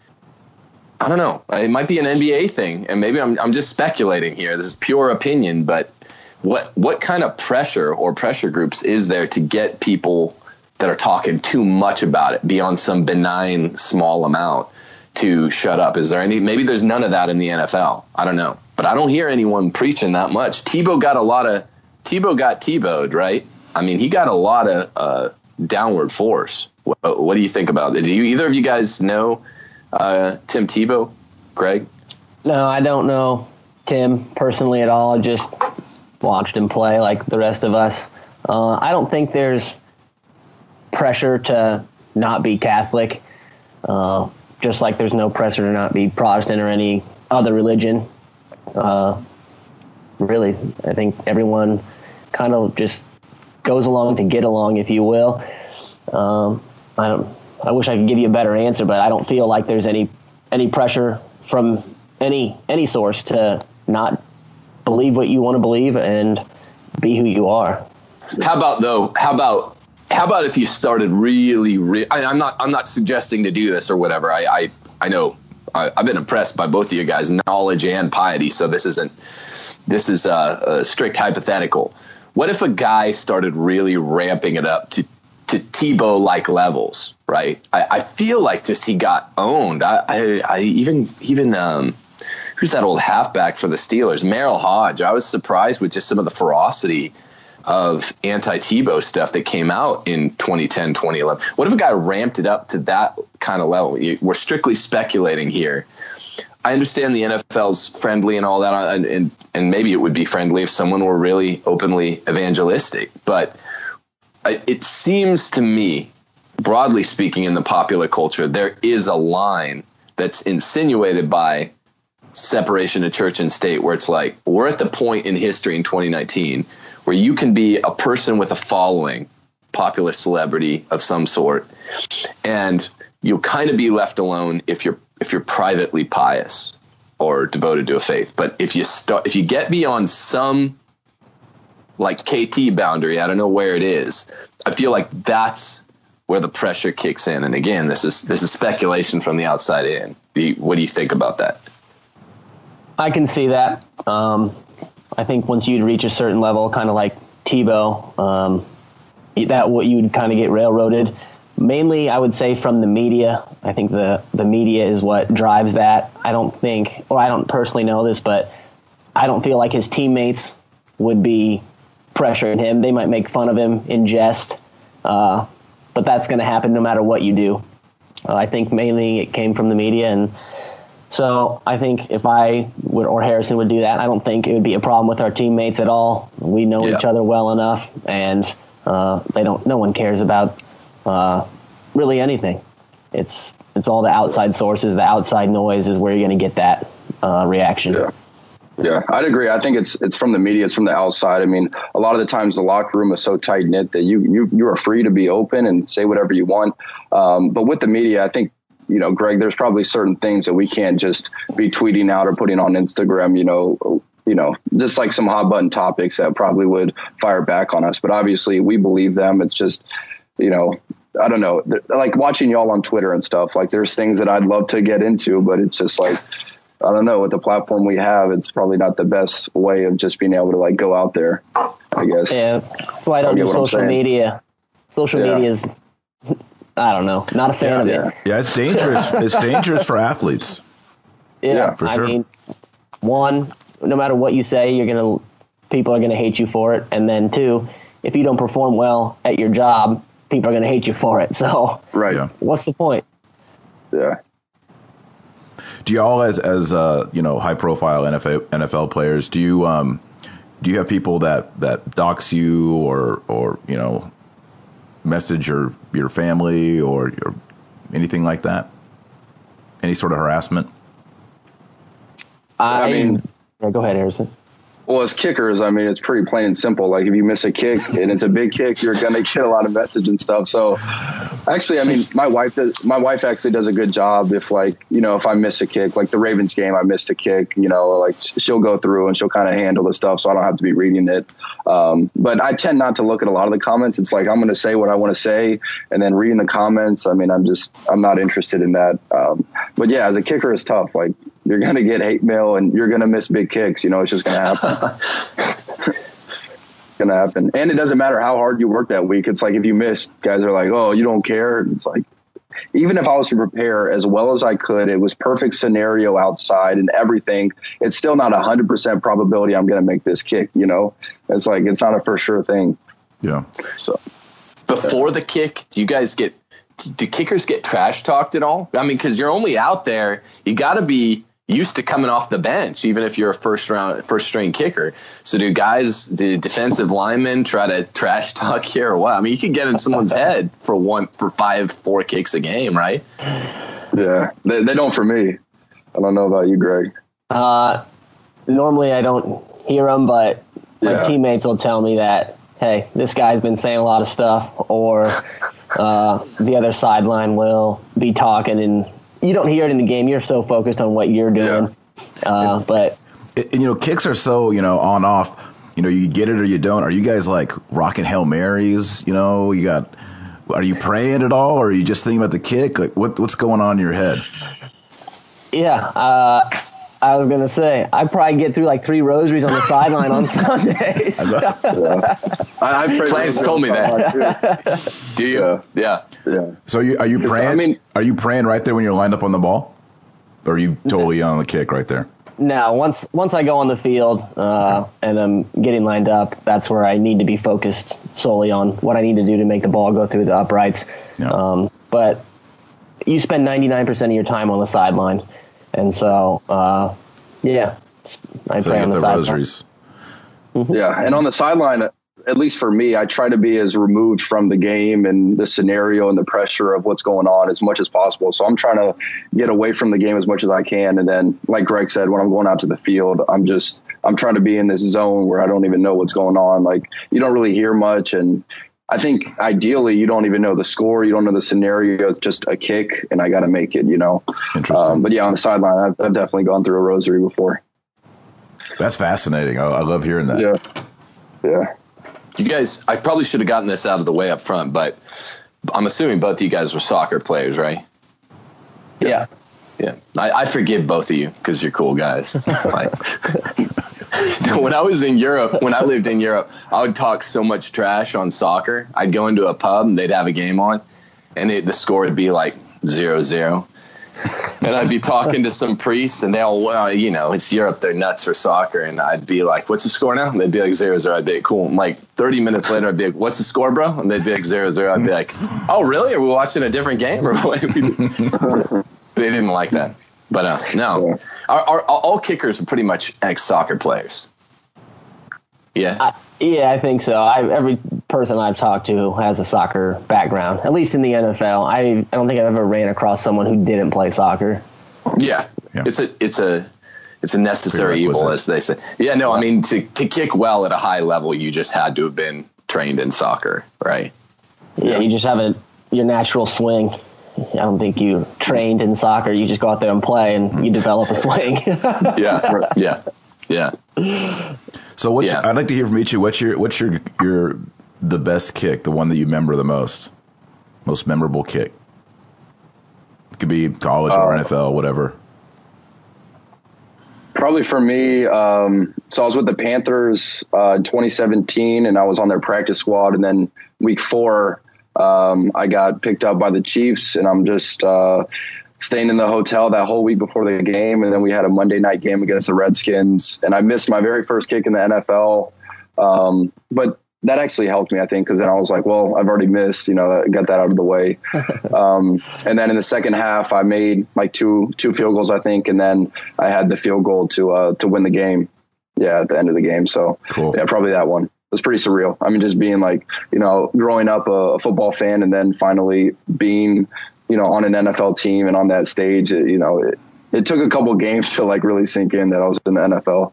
I don't know. It might be an N B A thing, and maybe I'm I'm just speculating here. This is pure opinion, but what what kind of pressure or pressure groups is there to get people that are talking too much about it beyond some benign small amount to shut up? Is there any? Maybe there's none of that in the N F L. I don't know, but I don't hear anyone preaching that much. Tebow got a lot of Tebow got Tebowed, right? I mean, he got a lot of uh, downward force. What, what do you think about it? Do you either of you guys know Uh, Tim Tebow, Greg? No, I don't know Tim personally at all. I just watched him play like the rest of us. Uh, I don't think there's pressure to not be Catholic, uh, just like there's no pressure to not be Protestant or any other religion. Uh, really, I think everyone kind of just goes along to get along, if you will. Um, I don't. I wish I could give you a better answer, but I don't feel like there's any any pressure from any any source to not believe what you want to believe and be who you are. How about though? How about how about if you started really? Re- I, I'm not I'm not suggesting to do this or whatever. I I, I know I, I've been impressed by both of you guys' knowledge and piety. So this isn't this is a, a strict hypothetical. What if a guy started really ramping it up to to Tebow-like levels, right? I, I feel like just he got owned. I, I, I even, even um, who's that old halfback for the Steelers? Merrill Hodge. I was surprised with just some of the ferocity of anti-Tebow stuff that came out in twenty ten, twenty eleven. What if a guy ramped it up to that kind of level? We're strictly speculating here. I understand the N F L's friendly and all that, and, and, and maybe it would be friendly if someone were really openly evangelistic, but it seems to me, broadly speaking, in the popular culture, there is a line that's insinuated by separation of church and state, where it's like, we're at the point in history in twenty nineteen where you can be a person with a following, popular celebrity of some sort, and you'll kind of be left alone if you're if you're privately pious or devoted to a faith. But if you start, if you get beyond some like K T boundary, I don't know where it is, I feel like that's where the pressure kicks in. And again, this is this is speculation from the outside in. Do you, what do you think about that? I can see that. Um, I think once you'd reach a certain level, kind of like Tebow, um, that what you would kind of get railroaded. Mainly, I would say from the media. I think the, the media is what drives that. I don't think, or I don't personally know this, but I don't feel like his teammates would be pressuring him. They might make fun of him in jest, uh, but that's going to happen no matter what you do. Uh, I think mainly it came from the media, and so I think if I would or Harrison would do that, I don't think it would be a problem with our teammates at all. We know Yeah. each other well enough, and uh, they don't. No one cares about uh, really anything. It's it's all the outside sources, the outside noise is where you're going to get that uh, reaction. Yeah. Yeah, I'd agree. I think it's it's from the media, it's from the outside. I mean, a lot of the times the locker room is so tight knit that you you you are free to be open and say whatever you want. Um, but with the media, I think, you know, Greg, there's probably certain things that we can't just be tweeting out or putting on Instagram. You know, you know, just like some hot button topics that probably would fire back on us. But obviously, we believe them. It's just, you know, I don't know, like watching y'all on Twitter and stuff. Like, there's things that I'd love to get into, but it's just like, I don't know, with the platform we have, it's probably not the best way of just being able to like go out there, I guess. Yeah, that's why I don't I get do what I'm social saying. media. Social Yeah. media is, I don't know, not a fan of Yeah. it. Yeah, it's dangerous. It's dangerous for athletes. Yeah, Yeah, for I sure. mean, one, no matter what you say, you're gonna people are gonna hate you for it, and then two, if you don't perform well at your job, people are gonna hate you for it. So, Right. Yeah. what's the point? Yeah. Do y'all, as as uh, you know, high profile N F L N F L players, do you um, do you have people that, that dox you or or you know, message your your family or your anything like that? Any sort of harassment? I, I mean- yeah, go ahead, Harrison. Well, as kickers, I mean, it's pretty plain and simple. Like, if you miss a kick and it's a big kick, you're going to get a lot of message and stuff. So actually, I mean, my wife does, my wife actually does a good job. If like, you know, if I miss a kick, like the Ravens game, I missed a kick, you know, like she'll go through and she'll kind of handle the stuff. So I don't have to be reading it. Um, but I tend not to look at a lot of the comments. It's like, I'm going to say what I want to say, and then reading the comments. I mean, I'm just, I'm not interested in that. Um, but yeah, as a kicker, it's tough. Like, you're going to get hate mail and you're going to miss big kicks. You know, it's just going to happen. Going to happen. And it doesn't matter how hard you work that week. It's like, if you miss, guys are like, oh, you don't care. It's like, even if I was to prepare as well as I could, it was perfect scenario outside and everything, it's still not a hundred percent probability I'm going to make this kick. You know, it's like, it's not a for sure thing. Yeah. So Before the kick, do you guys get, do kickers get trash talked at all? I mean, because you're only out there, you got to be used to coming off the bench, even if you're a first round, first string kicker. So do guys, the defensive linemen, try to trash talk you or what? I mean, you could get in someone's head for one, for five, four kicks a game, right? yeah, they, they don't for me. I don't know about you, Greg. Uh, normally I don't hear them, but my Yeah. teammates will tell me that, hey, this guy's been saying a lot of stuff, or uh, the other sideline will be talking, and you don't hear it in the game. You're so focused on what you're doing. Yeah. Uh, but It, and, you know, kicks are so, you know, on off. You know, you get it or you don't. Are you guys like rocking Hail Marys? You know, you got. Are you praying at all, or are you just thinking about the kick? Like, what what's going on in your head? yeah, uh, I was gonna say I probably get through like three rosaries on the sideline on Sundays. I, I pray Lance told me that. Do you? Yeah. Yeah. Yeah. So, you, are you praying? I mean- are you praying right there when you're lined up on the ball, or are you totally on the kick right there? No, once once I go on the field uh, and I'm getting lined up, that's where I need to be focused solely on what I need to do to make the ball go through the uprights. Yeah. Um, but you spend ninety-nine percent of your time on the sideline, and so uh, yeah, I So pray you on get the, the sideline. rosaries. Yeah, and on the sideline, at least for me, I try to be as removed from the game and the scenario and the pressure of what's going on as much as possible. So I'm trying to get away from the game as much as I can. And then, like Greg said, when I'm going out to the field, I'm just I'm trying to be in this zone where I don't even know what's going on. Like, you don't really hear much. And I think ideally you don't even know the score. You don't know the scenario. It's just a kick, and I got to make it, you know. Interesting. Um, but yeah, on the sideline, I've, I've definitely gone through a rosary before. That's fascinating. I, I love hearing that. Yeah. Yeah. You guys, I probably should have gotten this out of the way up front, but I'm assuming both of you guys were soccer players, right? Yeah. Yeah. I, I forgive both of you because you're cool guys. Like, when I was in Europe, when I lived in Europe, I would talk so much trash on soccer. I'd go into a pub and they'd have a game on, and it, the score would be like zero zero. and I'd be talking to some priests, and they'll, well, you know, it's Europe, they're nuts for soccer, and I'd be like, "What's the score now?" And they'd be like, zero zero. I'd be like, "Cool." And like thirty minutes later, I'd be like, "What's the score, bro?" And they'd be like, zero zero. I'd be like, "Oh, really? Are we watching a different game?" Or what? They didn't like that, but uh, no, our, our, all kickers are pretty much ex-soccer players. Yeah. I, yeah, I think so. I, every person I've talked to has a soccer background, at least in the N F L. I, I don't think I've ever ran across someone who didn't play soccer. Yeah. yeah. It's a it's a it's a necessary evil, as they say. Yeah, no, I mean to to kick well at a high level, you just had to have been trained in soccer, right? Yeah, you just have a your natural swing. I don't think you trained in soccer. You just go out there and play, and you develop a swing. yeah, yeah, yeah. So, what's Yeah. I'd like to hear from each of you. What's your what's your your the best kick, the one that you remember the most, most memorable kick? It could be college or Uh, N F L, whatever. Probably for me, um, so I was with the Panthers uh, in twenty seventeen, and I was on their practice squad. And then week four, um, I got picked up by the Chiefs, and I'm just uh, staying in the hotel that whole week before the game. And then we had a Monday night game against the Redskins, and I missed my very first kick in the N F L. Um, but that actually helped me, I think, because then I was like, well, I've already missed, you know, got that out of the way. Um, and then in the second half, I made like two two field goals, I think, and then I had the field goal to uh, to win the game. Yeah, at the end of the game. So Cool. yeah, probably that one. It was pretty surreal. I mean, just being like, you know, growing up a, a football fan and then finally being, you know, on an N F L team and on that stage, it, you know, it, it took a couple games to like really sink in that I was in the N F L.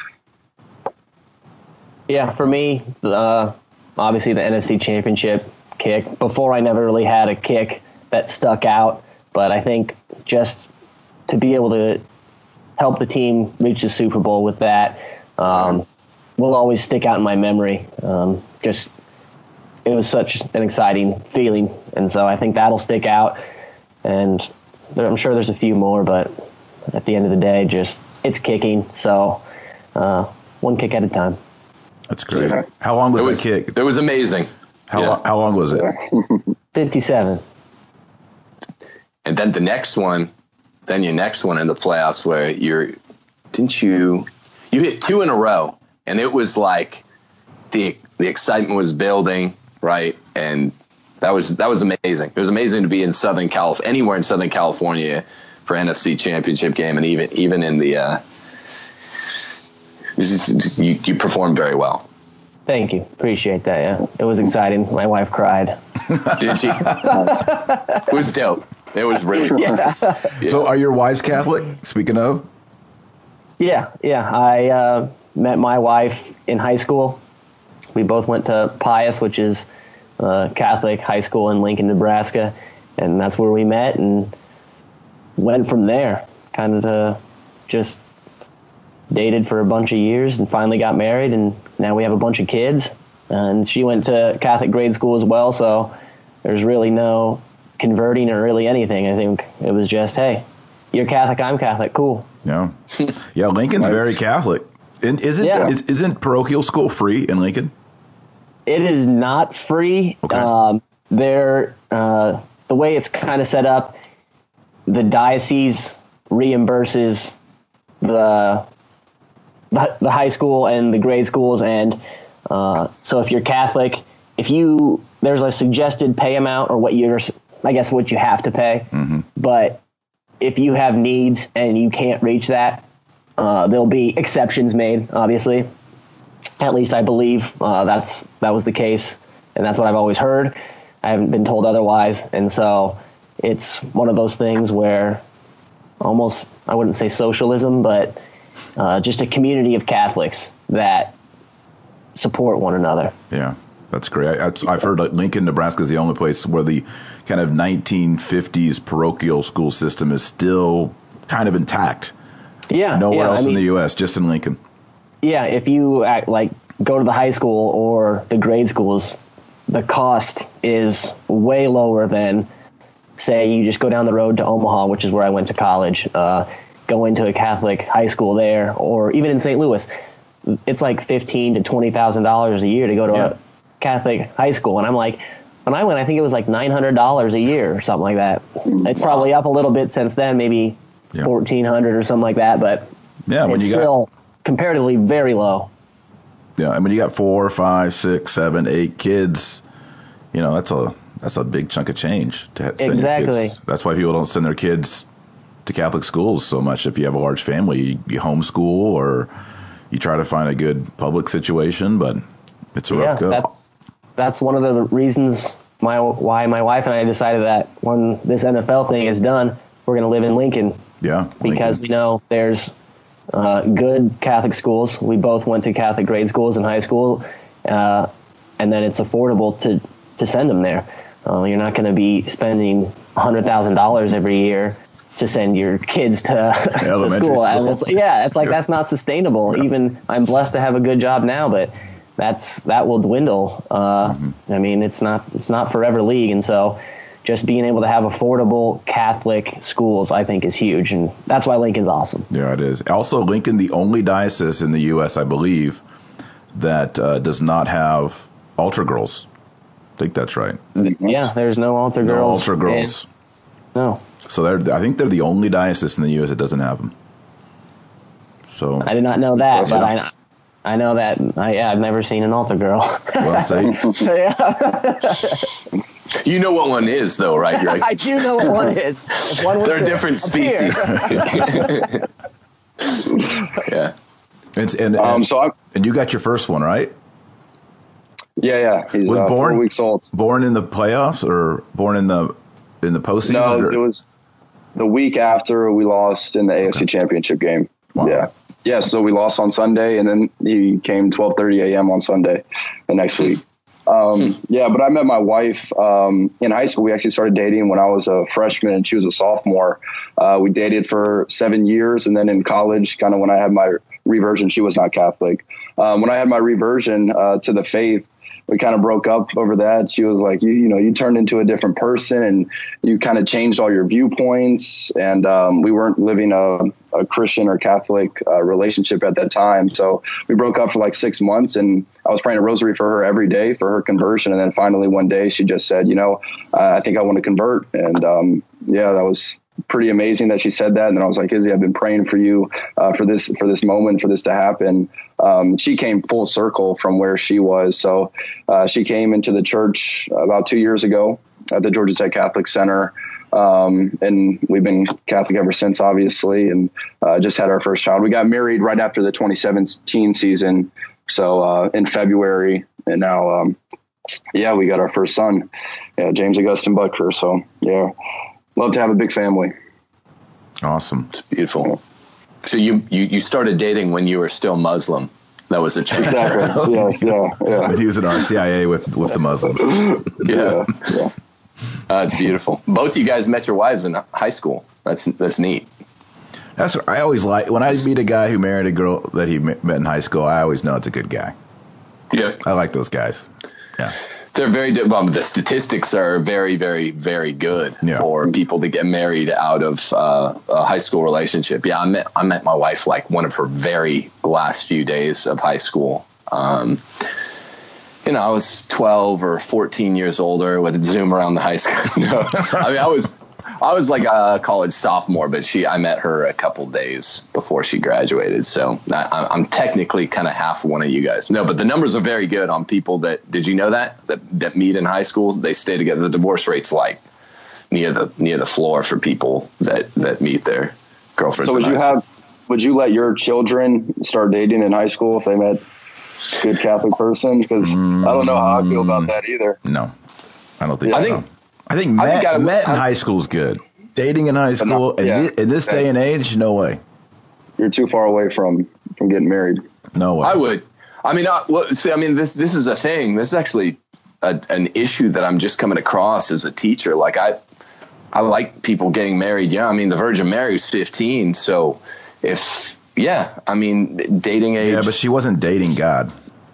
Yeah, for me, uh, obviously the N F C Championship kick. Before, I never really had a kick that stuck out, but I think just to be able to help the team reach the Super Bowl with that um, will always stick out in my memory. Um, just it was such an exciting feeling, and so I think that'll stick out. And there, I'm sure there's a few more, but at the end of the day, just it's kicking, so uh, one kick at a time. That's great. Yeah. How long was, It was the kick? it was amazing. How Yeah. long, how long was it? fifty-seven. And then the next one, then your next one in the playoffs where you're, didn't you, you hit two in a row, and it was like the the excitement was building, right? And that was that was amazing. It was amazing to be in Southern California, anywhere in Southern California for N F C Championship game, and even even in the, uh, you, you performed very well. Thank you. Appreciate that, yeah. It was exciting. My wife cried. Did she? It was dope. It was really Yeah. So, are your wives Catholic? Speaking of, Yeah, yeah. I uh, met my wife in high school. We both went to Pius, which is a Catholic high school in Lincoln, Nebraska, and that's where we met and went from there. Kind of uh, just dated for a bunch of years and finally got married, and now we have a bunch of kids. And she went to Catholic grade school as well, so there's really no converting or really anything. I think it was just, hey, you're Catholic, I'm Catholic, cool. yeah, yeah. Lincoln's very Catholic. And isn't Yeah. is, isn't parochial school free in Lincoln? It is not free. Okay. Um, there, uh, the way it's kind of set up, the diocese reimburses the the, the high school and the grade schools, and uh, so if you're Catholic, if you there's a suggested pay amount or what you're, I guess what you have to pay, Mm-hmm. but if you have needs and you can't reach that, uh, there'll be exceptions made, obviously. At least I believe uh, that's that was the case, and that's what I've always heard. I haven't been told otherwise, and so it's one of those things where almost, I wouldn't say socialism, but uh, just a community of Catholics that support one another. Yeah, that's great. I, I, I've heard that Lincoln, Nebraska is the only place where the kind of nineteen fifties parochial school system is still kind of intact. Yeah, Nowhere yeah, else I in mean, the U S, just in Lincoln. Yeah, if you act, like go to the high school or the grade schools, the cost is way lower than, say, you just go down the road to Omaha, which is where I went to college, uh, go into a Catholic high school there, or even in Saint Louis. It's like fifteen to twenty thousand dollars a year to go to Yeah. a Catholic high school, and I'm like, when I went, I think it was like nine hundred dollars a year or something like that. It's wow. probably up a little bit since then, maybe yeah. fourteen hundred dollars or something like that, but yeah, when it's you still got, comparatively very low. Yeah, I mean, you got four, five, six, seven, eight kids, you know, that's a that's a big chunk of change to send exactly. your kids. That's why people don't send their kids to Catholic schools so much. If you have a large family, you, you homeschool or you try to find a good public situation, but it's a rough yeah, go. That's, that's one of the reasons my why my wife and I decided that when this N F L thing is done, we're going to live in Lincoln. Yeah, because Lincoln. we know there's uh, good Catholic schools. We both went to Catholic grade schools in high school, uh, and then it's affordable to, to send them there. Uh, you're not going to be spending one hundred thousand dollars every year to send your kids to, to school. school. And it's, yeah, it's like yeah. that's not sustainable. Yeah. Even I'm blessed to have a good job now, but that's that will dwindle. Uh, mm-hmm. I mean, it's not it's not forever league, and so just being able to have affordable Catholic schools, I think, is huge, and that's why Lincoln's awesome. Yeah, it is. Also, Lincoln, the only diocese in the U S, I believe, that uh, does not have altar girls. I think that's right. Yeah, there's no altar girls. No altar girls. And, no. So they're, I think they're the only diocese in the U S that doesn't have them. So I did not know that, but I, I know that. I, yeah, I've never seen an altar girl. Well, see? Yeah. You know what one is, though, right? You're like, I do know what one is. If one was they're different species. Yeah. And, and, um, and, so I, and you got your first one, right? Yeah, yeah. He's was uh, born, four weeks old. Born in the playoffs or born in the in the postseason? No, or? it was the week after we lost in the A F C okay. Championship game. Wow. Yeah. Yeah, so we lost on Sunday, and then he came twelve thirty a.m. on Sunday the next week. Um, yeah, but I met my wife um, in high school. We actually started dating when I was a freshman and she was a sophomore. Uh, we dated for seven years, and then in college, kind of when I had my reversion, she was not Catholic. Um, when I had my reversion uh, to the faith, we kind of broke up over that. She was like, you, you know, you turned into a different person and you kind of changed all your viewpoints. And um, we weren't living a, a Christian or Catholic uh, relationship at that time. So we broke up for like six months and I was praying a rosary for her every day for her conversion. And then finally one day she just said, you know, uh, I think I want to convert. And um, yeah, that was pretty amazing that she said that. And then I was like, Izzy, I've been praying for you uh, for this, for this moment, for this to happen. Um, she came full circle from where she was. So uh, she came into the church about two years ago at the Georgia Tech Catholic Center. Um, and we've been Catholic ever since, obviously, and uh, just had our first child. We got married right after the twenty seventeen season. So uh, in February, and now, um, yeah, we got our first son, yeah, James Augustine Butker. So yeah, love to have a big family. Awesome. It's beautiful. So you, you, you started dating when you were still Muslim. That was a change. Exactly. Yeah, yeah, yeah. But he was in R C I A with, with the Muslims. Yeah. Yeah. Uh, it's beautiful. Both you guys met your wives in high school. That's that's neat. That's what I always like. When I meet a guy who married a girl that he met in high school, I always know it's a good guy. Yeah. I like those guys. Yeah. They're very, well, the statistics are very, very, very good yeah. for people to get married out of uh, a high school relationship. Yeah, I met I met my wife like one of her very last few days of high school. Um, you know, I was twelve or fourteen years older, would zoom around the high school. No, I mean, I was I was like a college sophomore, but she I met her a couple days before she graduated. So I, I'm technically kind of half one of you guys. No, but the numbers are very good on people that, did you know that, that, that meet in high schools? They stay together. The divorce rate's like near the, near the floor for people that, that meet their girlfriends. So would you have, would you let your children start dating in high school if they met a good Catholic person? Because mm, I don't know how I feel about that either. No, I don't think yeah, so. I think, I think met, I think I, met in I, high school is good. Dating in high school, not, yeah, in, in this day and age, no way. You're too far away from, from getting married. No way. I would. I mean, I, well, see, I mean, this this is a thing. This is actually a, an issue that I'm just coming across as a teacher. Like, I I like people getting married. Yeah, I mean, the Virgin Mary was fifteen. So if, yeah, I mean, dating age. Yeah, but she wasn't dating God.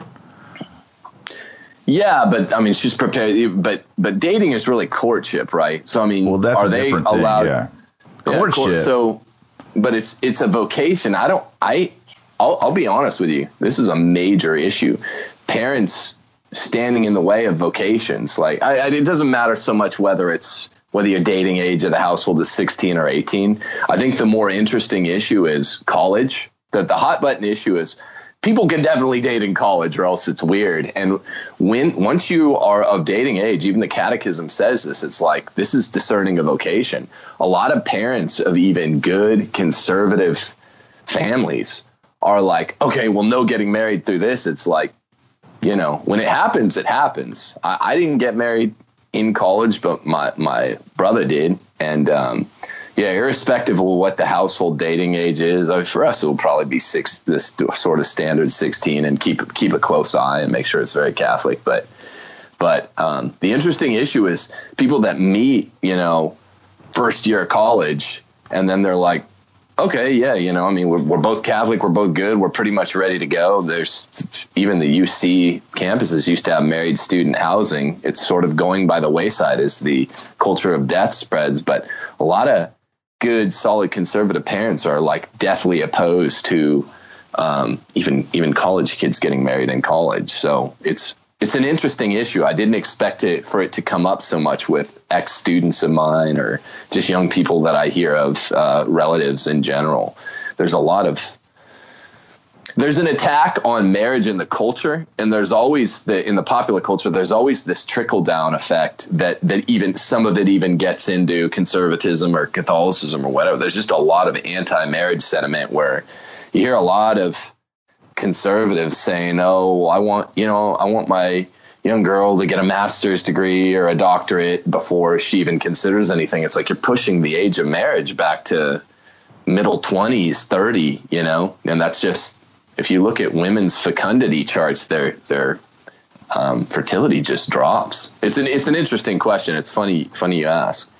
Yeah, but I mean, she's prepared. But but dating is really courtship, right? So I mean, well, that's are a they thing, allowed? Yeah. Yeah, courtship. Court, so, but it's it's a vocation. I don't. I I'll, I'll be honest with you. This is a major issue. Parents standing in the way of vocations. Like I, I, it doesn't matter so much whether it's whether your dating age of the household is sixteen or eighteen. I think the more interesting issue is college. That the hot button issue is people can definitely date in college or else it's weird. And when once you are of dating age, even the catechism says this, it's like this is discerning a vocation. A lot of parents of even good conservative families are like, okay, well, no getting married through this. It's like, you know, when it happens, it happens. I, I didn't get married in college, but my, my brother did. And, um, yeah, irrespective of what the household dating age is, I mean, for us, it will probably be six, this sort of standard sixteen, and keep, keep a close eye and make sure it's very Catholic. But, but, um, the interesting issue is people that meet, you know, first year of college, and then they're like, okay, yeah, you know, I mean, we're, we're both Catholic, we're both good, we're pretty much ready to go. There's even the U C campuses used to have married student housing. It's sort of going by the wayside as the culture of death spreads. But a lot of good, solid conservative parents are like deathly opposed to um, even even college kids getting married in college. So it's it's an interesting issue. I didn't expect it for it to come up so much with ex-students of mine or just young people that I hear of, uh, relatives in general. There's a lot of, there's an attack on marriage in the culture. And there's always the, in the popular culture, there's always this trickle down effect that, that even some of it even gets into conservatism or Catholicism or whatever. There's just a lot of anti-marriage sentiment where you hear a lot of conservatives saying, oh, I want, you know, I want my young girl to get a master's degree or a doctorate before she even considers anything. It's like you're pushing the age of marriage back to middle twenties, thirty, you know, and that's just, if you look at women's fecundity charts, their, their um, fertility just drops. It's an, it's an interesting question. It's funny, funny you ask,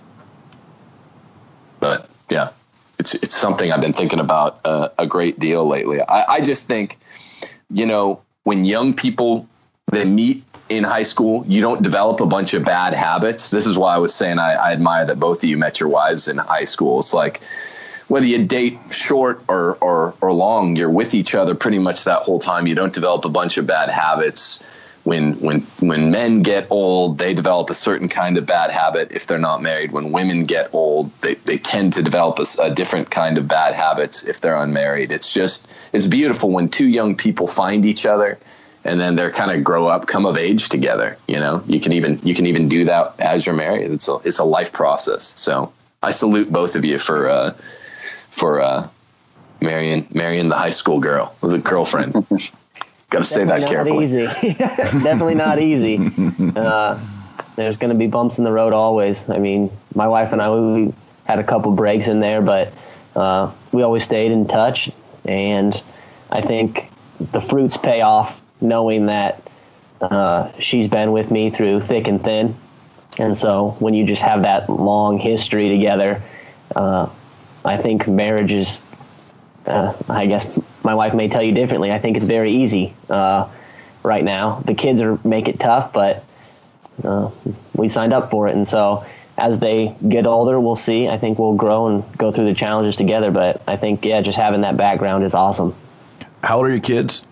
but yeah. It's it's something I've been thinking about uh, a great deal lately. I, I just think, you know, when young people, they meet in high school, you don't develop a bunch of bad habits. This is why I was saying I, I admire that both of you met your wives in high school. It's like whether you date short or, or, or long, you're with each other pretty much that whole time. You don't develop a bunch of bad habits. When when when men get old, they develop a certain kind of bad habit if they're not married. When women get old, they, they tend to develop a, a different kind of bad habits if they're unmarried. It's just, it's beautiful when two young people find each other and then they're kind of grow up, come of age together. You know, you can even you can even do that as you're married. It's a it's a life process. So I salute both of you for uh, for uh, marrying marrying the high school girl, the girlfriend. Got to say that carefully. Easy. Definitely not easy. Uh, there's going to be bumps in the road always. I mean, my wife and I, we had a couple breaks in there, but uh, we always stayed in touch. And I think the fruits pay off knowing that uh, she's been with me through thick and thin. And so when you just have that long history together, uh, I think marriage is, uh, I guess my wife may tell you differently. I think it's very easy uh, right now. The kids are make it tough, but uh, we signed up for it. And so as they get older, we'll see. I think we'll grow and go through the challenges together. But I think, yeah, just having that background is awesome. How old are your kids?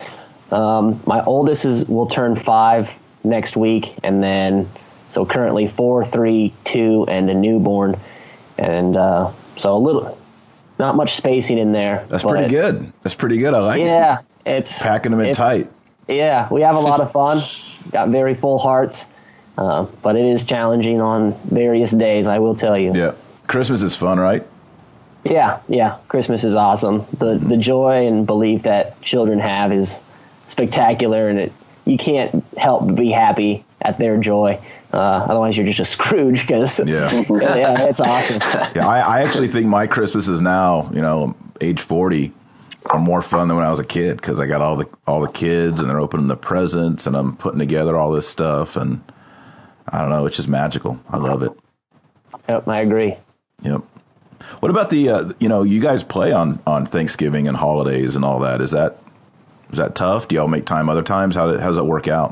Um, my oldest is will turn five next week. And then so currently four, three, two, and a newborn. And uh, so a little... Not much spacing in there. That's pretty good. That's pretty good. I like yeah, it. Yeah, it's packing them in tight. Yeah, we have a lot of fun. Got very full hearts, uh, but it is challenging on various days. I will tell you. Yeah, Christmas is fun, right? Yeah, yeah. Christmas is awesome. The the joy and belief that children have is spectacular, and it you can't help but be happy at their joy. Uh, otherwise, you're just a Scrooge because yeah. yeah, it's awesome. Yeah, I, I actually think my Christmases now, you know, age forty, are more fun than when I was a kid because I got all the all the kids and they're opening the presents and I'm putting together all this stuff and I don't know, it's just magical. I love it. Yep, I agree. Yep. What about the uh, you know, you guys play on, on Thanksgiving and holidays and all that? Is that is that tough? Do y'all make time other times? How how does that work out?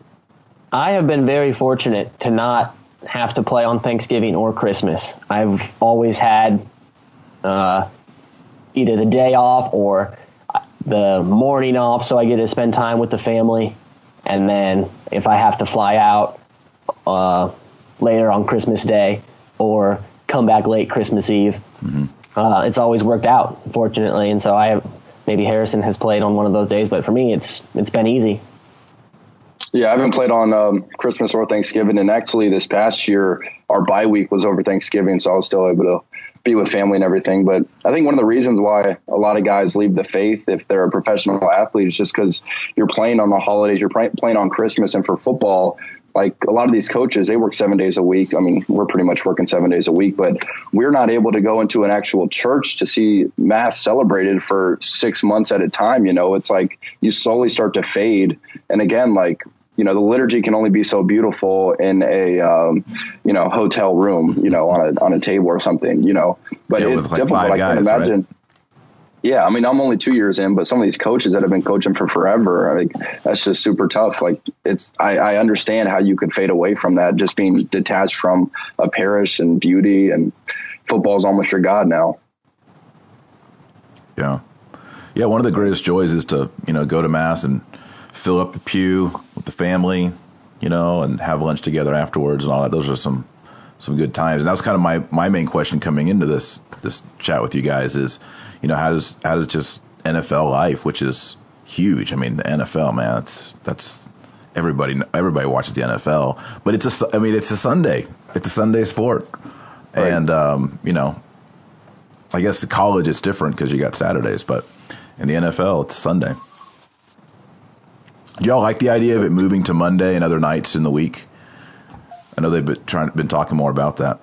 I have been very fortunate to not have to play on Thanksgiving or Christmas. I've always had uh, either the day off or the morning off, so I get to spend time with the family. and then if I have to fly out uh, later on Christmas Day or come back late Christmas Eve, mm-hmm. uh, it's always worked out, fortunately. And so I have, maybe Harrison has played on one of those days, but for me, it's it's been easy. Yeah, I haven't played on um, Christmas or Thanksgiving, and actually this past year, our bye week was over Thanksgiving, so I was still able to be with family and everything. But I think one of the reasons why a lot of guys leave the faith if they're a professional athlete is just because you're playing on the holidays, you're playing on Christmas, and for football, like a lot of these coaches, they work seven days a week. I mean, we're pretty much working seven days a week, but we're not able to go into an actual church to see mass celebrated for six months at a time. You know, it's like you slowly start to fade. And again, like, you know, the liturgy can only be so beautiful in a, um, you know, hotel room, you know, on a, on a table or something, you know, but yeah, it's like difficult. I can't imagine. Right? Yeah. I mean, I'm only two years in, but some of these coaches that have been coaching for forever, I think that's just super tough. Like it's, I, I understand how you could fade away from that, just being detached from a parish and beauty, and football is almost your God now. Yeah. Yeah. One of the greatest joys is to, you know, go to mass and fill up the pew with the family, you know, and have lunch together afterwards and all that. Those are some, some good times. And that was kind of my, my main question coming into this, this chat with you guys is, you know, how does, how does just N F L life, which is huge. I mean, the N F L, man, that's, that's everybody, everybody watches the N F L, but it's a, I mean, it's a Sunday, it's a Sunday sport. Right. And, um, you know, I guess the college is different because you got Saturdays, but in the N F L, it's Sunday. Do y'all like the idea of it moving to Monday and other nights in the week? I know they've been trying, been talking more about that.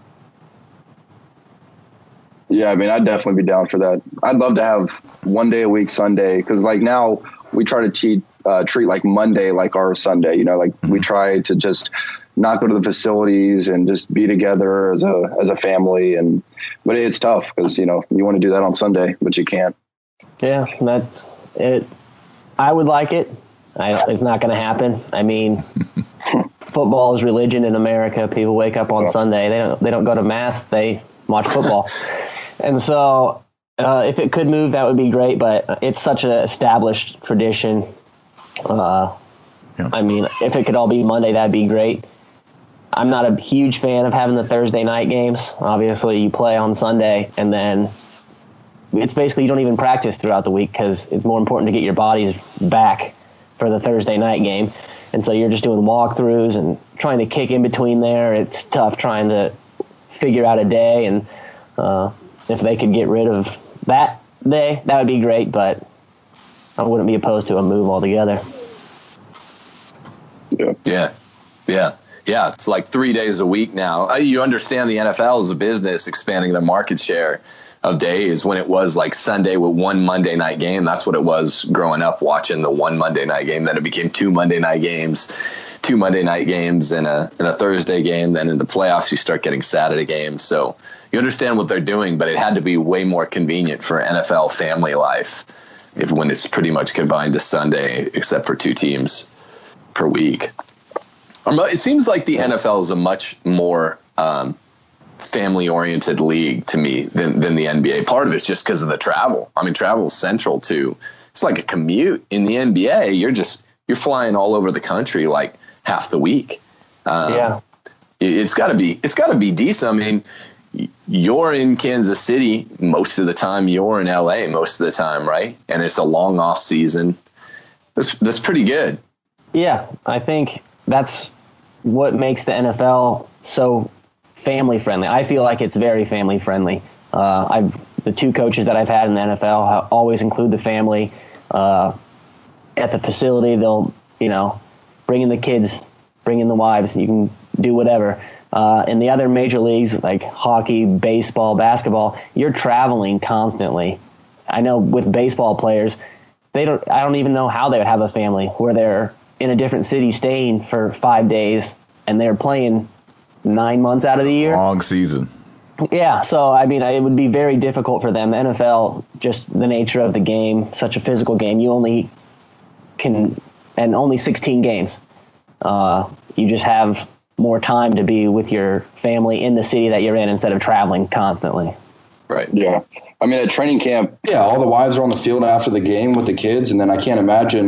Yeah, I mean, I'd definitely be down for that. I'd love to have one day a week Sunday, because like now we try to cheat, uh, treat like Monday like our Sunday. You know, like mm-hmm. we try to just not go to the facilities and just be together as a as a family. And but it's tough because you know you want to do that on Sunday, but you can't. Yeah, that's it. I would like it. I, it's not going to happen. I mean, football is religion in America. People wake up on yeah. Sunday. They don't. They don't go to mass. They watch football. And so, uh, if it could move, that would be great. But it's such an established tradition. Uh, yeah. I mean, if it could all be Monday, that'd be great. I'm not a huge fan of having the Thursday night games. Obviously, you play on Sunday, and then it's basically you don't even practice throughout the week because it's more important to get your bodies back for the Thursday night game. And so you're just doing walkthroughs and trying to kick in between there. It's tough trying to figure out a day. And uh, if they could get rid of that day, that would be great. But I wouldn't be opposed to a move altogether. Yeah. Yeah. Yeah. Yeah. It's like three days a week now. You understand the N F L is a business expanding their market share of days. When it was like Sunday with one Monday night game, that's what it was growing up, watching the one Monday night game. Then it became two Monday night games, two Monday night games and a, and a Thursday game. Then in the playoffs, you start getting Saturday games. So you understand what they're doing, but it had to be way more convenient for N F L family life if when it's pretty much combined to Sunday, except for two teams per week. It seems like the N F L is a much more um, family-oriented league to me than, than the N B A. Part of it's just because of the travel. I mean, travel is central to. It's like a commute. In the N B A, you're just you're flying all over the country like half the week. Um, yeah, it's got to be it's got to be decent. I mean, you're in Kansas City most of the time. You're in L A most of the time, right? And it's a long off season. That's that's pretty good. Yeah, I think that's what makes the N F L so family friendly. I feel like it's very family friendly. Uh, I've the two coaches that I've had in the N F L have always include the family uh, at the facility. They'll you know bring in the kids, bring in the wives. You can do whatever. Uh, in the other major leagues like hockey, baseball, basketball, you're traveling constantly. I know with baseball players, they don't. I don't even know how they would have a family where they're in a different city staying for five days and they're playing nine months out of the year. Long season. Yeah. So, I mean, it would be very difficult for them. The N F L, just the nature of the game, such a physical game, you only can, and only sixteen games. Uh, you just have more time to be with your family in the city that you're in instead of traveling constantly. Right. Yeah. I mean, at training camp, yeah, all the wives are on the field after the game with the kids. And then I can't imagine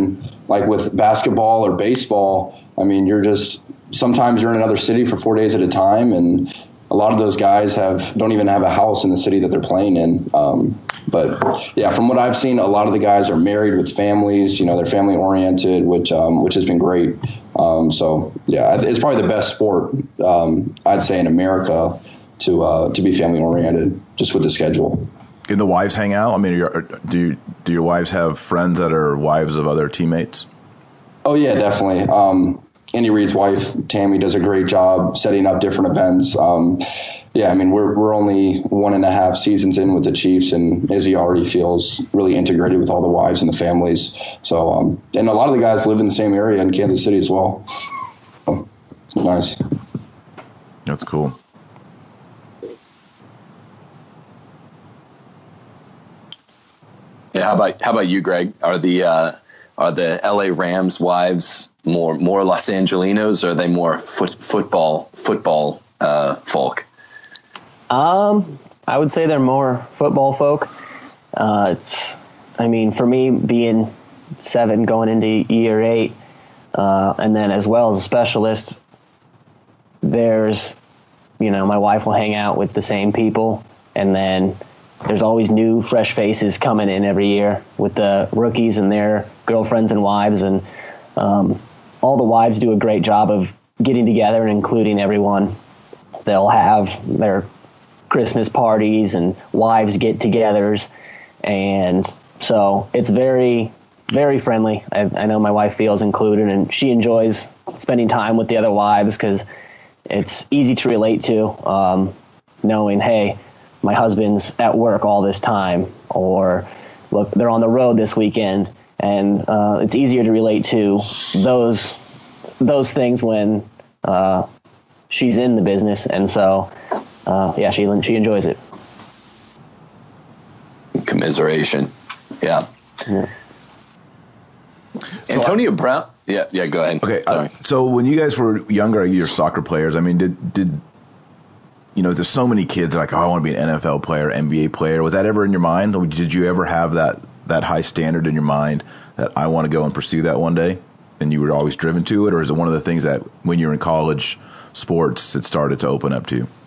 like with basketball or baseball, I mean, you're just sometimes you're in another city for four days at a time, and a lot of those guys have don't even have a house in the city that they're playing in. Um, but yeah, from what I've seen, a lot of the guys are married with families. You know, they're family oriented, which um, which has been great. Um, so yeah, it's probably the best sport um, I'd say in America to uh, to be family oriented, just with the schedule. Can the wives hang out? I mean, are you, do you, do your wives have friends that are wives of other teammates? Oh yeah, definitely. Um, Andy Reid's wife, Tammy, does a great job setting up different events. Um, yeah, I mean, we're we're only one and a half seasons in with the Chiefs, and Izzy already feels really integrated with all the wives and the families. So, um, and a lot of the guys live in the same area in Kansas City as well. So, it's nice. That's cool. Yeah, how about how about you, Greg? Are the uh, are the L A Rams wives more more Los Angelinos, or are they more foot, football football uh, folk? Um, I would say they're more football folk. Uh, it's, I mean, for me, being seven going into year eight, uh, and then as well as a specialist, there's, you know, my wife will hang out with the same people, and then there's always new, fresh faces coming in every year with the rookies and their girlfriends and wives, and um, all the wives do a great job of getting together and including everyone. They'll have their Christmas parties and wives get-togethers, and so it's very, very friendly. I, I know my wife feels included, and she enjoys spending time with the other wives because it's easy to relate to, um, knowing, hey, my husband's at work all this time, or look, they're on the road this weekend, and uh, it's easier to relate to those those things when uh, she's in the business, and so uh, yeah, she she enjoys it. Commiseration, yeah. yeah. Antonio Brown, yeah, yeah. Go ahead. Okay, Sorry. uh, so when you guys were younger, you're soccer players. I mean, did did you know? There's so many kids like, oh, I want to be an N F L player, N B A player. Was that ever in your mind? Or did you ever have that that high standard in your mind that I want to go and pursue that one day, and you were always driven to it, or is it one of the things that when you're in college sports, it started to open up to you?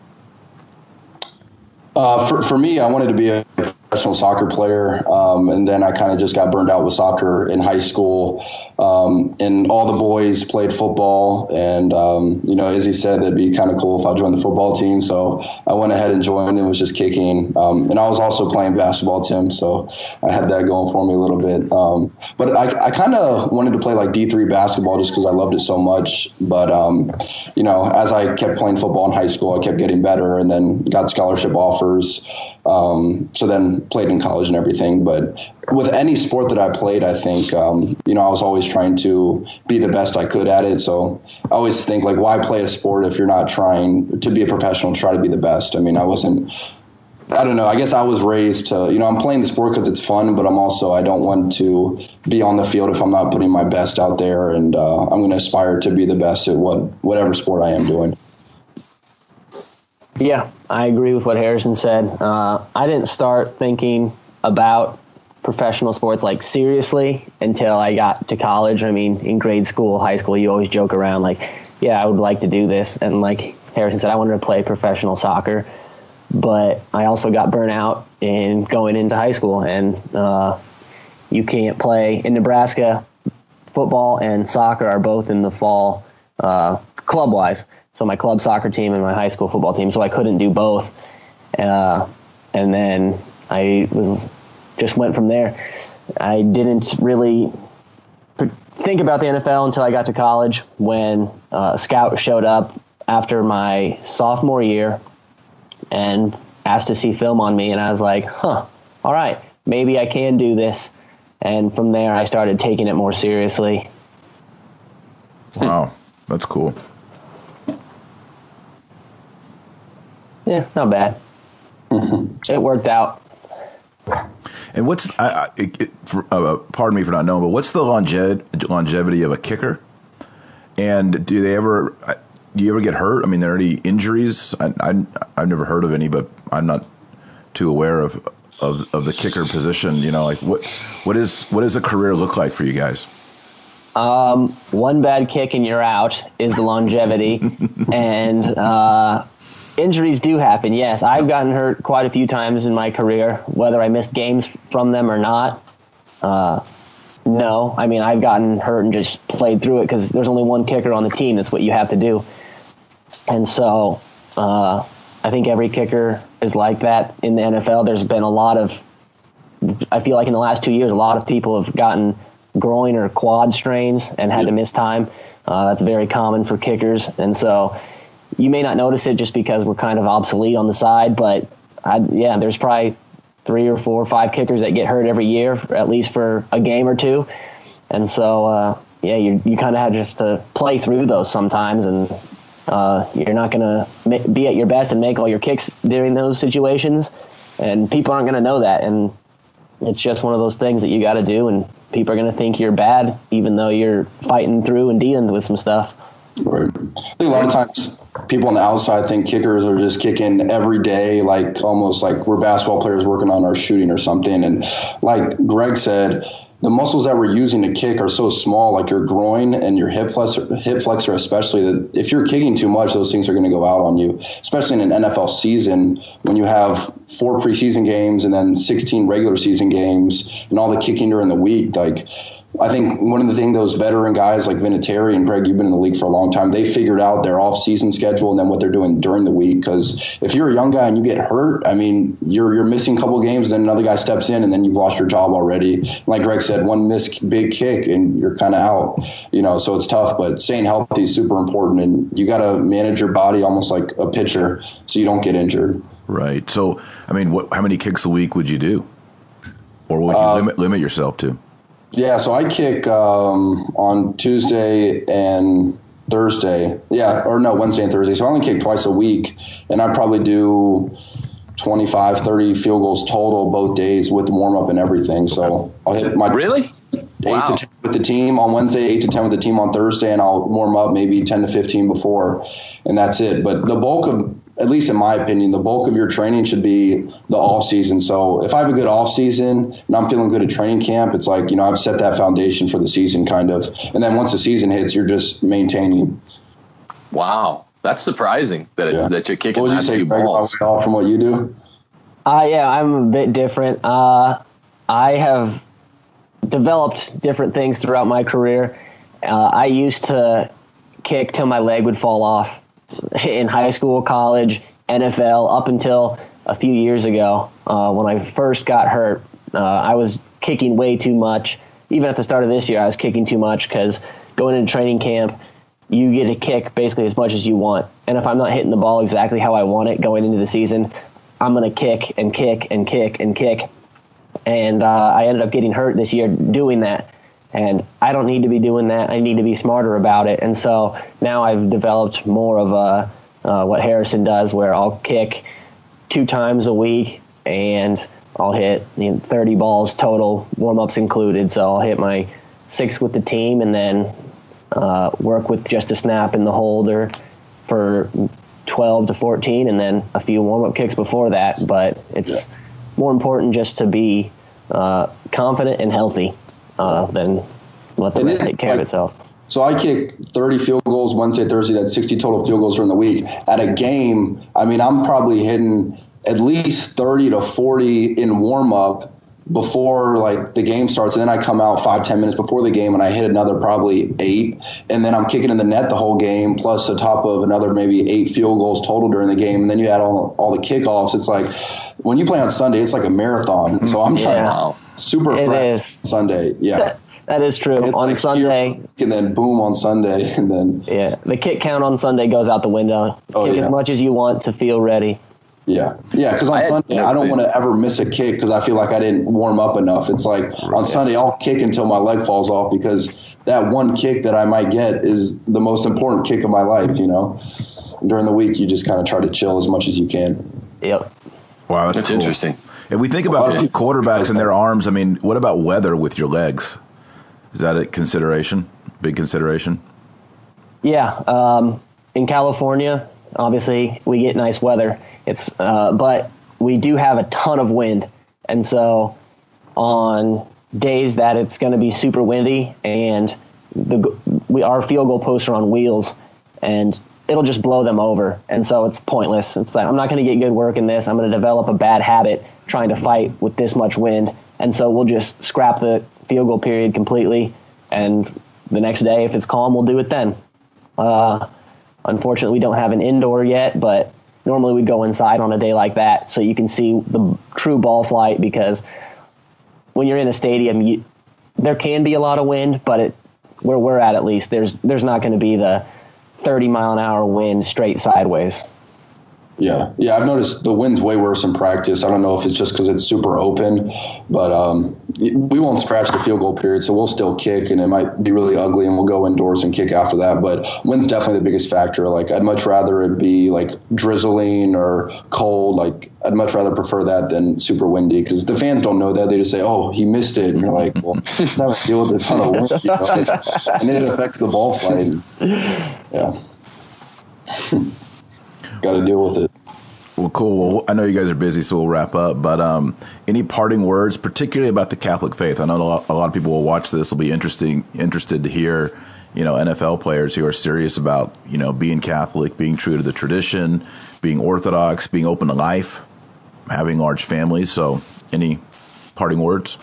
Uh, for, for me, I wanted to be a professional soccer player, um, and then I kind of just got burned out with soccer in high school. Um, and all the boys played football, and um, you know, Izzy said that'd be kind of cool if I joined the football team. So I went ahead and joined and was just kicking. Um, and I was also playing basketball, Tim, so I had that going for me a little bit. Um, but I, I kind of wanted to play like D three basketball just because I loved it so much. But um, you know, as I kept playing football in high school, I kept getting better, and then got scholarship offers. Um, so then played in college and everything. But with any sport that I played, I think, um, you know, I was always trying to be the best I could at it. So I always think, like, why play a sport if you're not trying to be a professional and try to be the best? I mean, I wasn't, I don't know, I guess I was raised to, you know, I'm playing the sport because it's fun, but I'm also, I don't want to be on the field if I'm not putting my best out there. And uh, I'm going to aspire to be the best at what whatever sport I am doing. Yeah, I agree with what Harrison said. Uh, I didn't start thinking about professional sports like seriously until I got to college. I mean, in grade school, high school, you always joke around like, yeah, I would like to do this. And like Harrison said, I wanted to play professional soccer, but I also got burnt out in going into high school. And uh, you can't play in Nebraska. Football and soccer are both in the fall uh, club-wise. So my club soccer team and my high school football team, so I couldn't do both. Uh, and then I was just went from there. I didn't really think about the N F L until I got to college when uh, a scout showed up after my sophomore year and asked to see film on me. And I was like, huh, all right, maybe I can do this. And from there, I started taking it more seriously. Wow, that's cool. Yeah, not bad. It worked out. And what's, I, I, it, it, for, uh, pardon me for not knowing, but what's the longe- longevity of a kicker? And do they ever, do you ever get hurt? I mean, are there any injuries? I, I, I've never heard of any, but I'm not too aware of, of, of the kicker position. You know, like what, what is, what does a career look like for you guys? Um, one bad kick and you're out is the longevity, and uh, injuries do happen. Yes, I've gotten hurt quite a few times in my career, whether I missed games from them or not. Uh, no, I mean I've gotten hurt and just played through it because there's only one kicker on the team. That's what you have to do, and so uh, I think every kicker is like that in the N F L. There's been a lot of, I feel like in the last two years, a lot of people have gotten groin or quad strains and had yep. to miss time. Uh, that's very common for kickers. And so you may not notice it just because we're kind of obsolete on the side, but I, yeah, there's probably three or four or five kickers that get hurt every year, at least for a game or two. And so, uh, yeah, you you kind of have just to play through those sometimes, and uh, you're not going to be at your best and make all your kicks during those situations, and people aren't going to know that. And it's just one of those things that you got to do, and people are going to think you're bad, even though you're fighting through and dealing with some stuff. Right. I think a lot of times people on the outside think kickers are just kicking every day, like almost like we're basketball players working on our shooting or something. And like Greg said, the muscles that we're using to kick are so small, like your groin and your hip flexor, hip flexor especially, that if you're kicking too much, those things are going to go out on you, especially in an N F L season when you have four preseason games and then sixteen regular season games and all the kicking during the week. Like, I think one of the things those veteran guys like Vinatieri and Greg, you've been in the league for a long time, they figured out their off-season schedule and then what they're doing during the week. Because if you're a young guy and you get hurt, I mean, you're you're missing a couple games, then another guy steps in, and then you've lost your job already. Like Greg said, one missed big kick and you're kind of out. You know, so it's tough. But staying healthy is super important, and you got to manage your body almost like a pitcher so you don't get injured. Right. So, I mean, what, how many kicks a week would you do, or would you uh, limit limit yourself to? Yeah, so I kick um, on Tuesday and Thursday. Yeah, or no, Wednesday and Thursday. So I only kick twice a week, and I probably do twenty-five, thirty field goals total both days with the warm-up and everything. So I'll hit my really eight wow. to ten with the team on Wednesday, eight to ten with the team on Thursday, and I'll warm up maybe ten to fifteen before, and that's it. But the bulk of, at least in my opinion, the bulk of your training should be the off season. So if I have a good off season and I'm feeling good at training camp, it's like, you know, I've set that foundation for the season kind of. And then once the season hits, you're just maintaining. Wow. That's surprising that it's, yeah. that you're kicking what would you say, Greg, off from what you do? Uh, yeah, I'm a bit different. Uh, I have developed different things throughout my career. Uh, I used to kick till my leg would fall off. In high school, college, N F L, up until a few years ago, uh, when I first got hurt, uh, I was kicking way too much. Even at the start of this year, I was kicking too much because going into training camp, you get to kick basically as much as you want. And if I'm not hitting the ball exactly how I want it going into the season, I'm going to kick and kick and kick and kick. And uh, I ended up getting hurt this year doing that. And I don't need to be doing that. I need to be smarter about it. And so now I've developed more of a, uh, what Harrison does, where I'll kick two times a week and I'll hit you know, thirty balls total, warm-ups included. So I'll hit my six with the team and then uh, work with just a snap in the holder for twelve to fourteen and then a few warm-up kicks before that. But it's yeah. more important just to be uh, confident and healthy. Uh, then let the rest take care like, of itself. So I kick thirty field goals Wednesday, Thursday. That's sixty total field goals during the week. At a game, I mean, I'm probably hitting at least thirty to forty in warm up before like the game starts, and then I come out five ten minutes before the game and I hit another probably eight, and then I'm kicking in the net the whole game plus the top of another maybe eight field goals total during the game, and then you add all all the kickoffs. It's like when you play on Sunday, it's like a marathon. So I'm trying yeah. to super fresh Sunday. Yeah. That, that is true. It's on like Sunday. And then boom on Sunday. And then. Yeah. The kick count on Sunday goes out the window. Oh, kick yeah. as much as you want to feel ready. Yeah. Yeah. Because on I Sunday, no I don't clue. want to ever miss a kick because I feel like I didn't warm up enough. It's like right. on Sunday, I'll kick until my leg falls off because that one kick that I might get is the most important kick of my life, you know. And during the week, you just kind of try to chill as much as you can. Yep. Wow. That's, that's cool. interesting. If we think about quarterbacks and their arms, I mean, what about weather with your legs? Is that a consideration? Big consideration? Yeah. Um, in California, obviously, we get nice weather. It's uh, but we do have a ton of wind. And so on days that it's going to be super windy and the we our field goal posts are on wheels, and it'll just blow them over. And so it's pointless. It's like, I'm not going to get good work in this. I'm going to develop a bad habit trying to fight with this much wind. And so we'll just scrap the field goal period completely. And the next day, if it's calm, we'll do it then. Uh, unfortunately, we don't have an indoor yet, but normally we'd go inside on a day like that so you can see the true ball flight, because when you're in a stadium, you, there can be a lot of wind, but it, where we're at at least, there's there's not going to be the thirty mile an hour wind straight sideways. Yeah, yeah, I've noticed the wind's way worse in practice. I don't know if it's just because it's super open, but um, we won't scratch the field goal period, so we'll still kick, and it might be really ugly, and we'll go indoors and kick after that. But wind's definitely the biggest factor. Like, I'd much rather it be like drizzling or cold. Like, I'd much rather prefer that than super windy, because the fans don't know that. They just say, "Oh, he missed it," and you're like, "Well, just never deal with a ton of wind," you know? And it affects the ball flight. Yeah. Got to deal with it. Well, cool. Well, I know you guys are busy, so we'll wrap up. But um, any parting words, particularly about the Catholic faith? I know a lot, a lot of people will watch this, will be interesting, interested to hear, you know, N F L players who are serious about, you know, being Catholic, being true to the tradition, being Orthodox, being open to life, having large families. So, any parting words?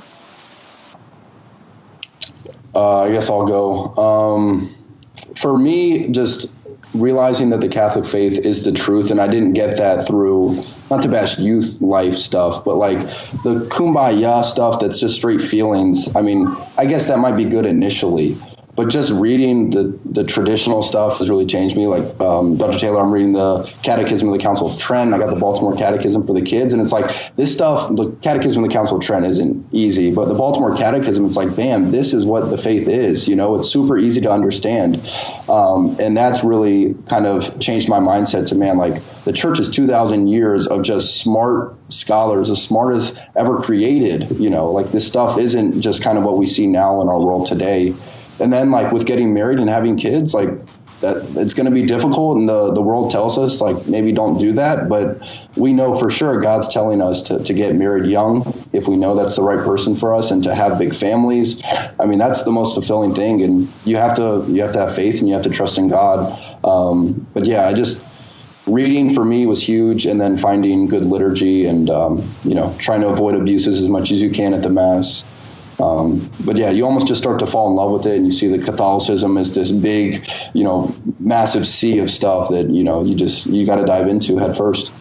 Uh, I guess I'll go. Um, for me, just realizing that the Catholic faith is the truth, and I didn't get that through, not to bash youth life stuff, but like the kumbaya stuff that's just straight feelings. I mean, I guess that might be good initially, but just reading the, the traditional stuff has really changed me. Like, um, Doctor Taylor, I'm reading the Catechism of the Council of Trent. I got the Baltimore Catechism for the kids. And it's like, this stuff, the Catechism of the Council of Trent isn't easy, but the Baltimore Catechism, it's like, bam, this is what the faith is. You know, it's super easy to understand. Um, and that's really kind of changed my mindset to, man, like, the church is two thousand years of just smart scholars, the smartest ever created. You know, like, this stuff isn't just kind of what we see now in our world today. And then, like, with getting married and having kids, like, that it's going to be difficult, and the, the world tells us, like, maybe don't do that. But we know for sure God's telling us to, to get married young if we know that's the right person for us, and to have big families. I mean, that's the most fulfilling thing. And you have to you have to have faith, and you have to trust in God. Um, but, yeah, I just reading for me was huge, and then finding good liturgy and, um, you know, trying to avoid abuses as much as you can at the Mass. Um, but yeah, you almost just start to fall in love with it, and you see that Catholicism is this big, you know, massive sea of stuff that, you know, you just, you got to dive into head first.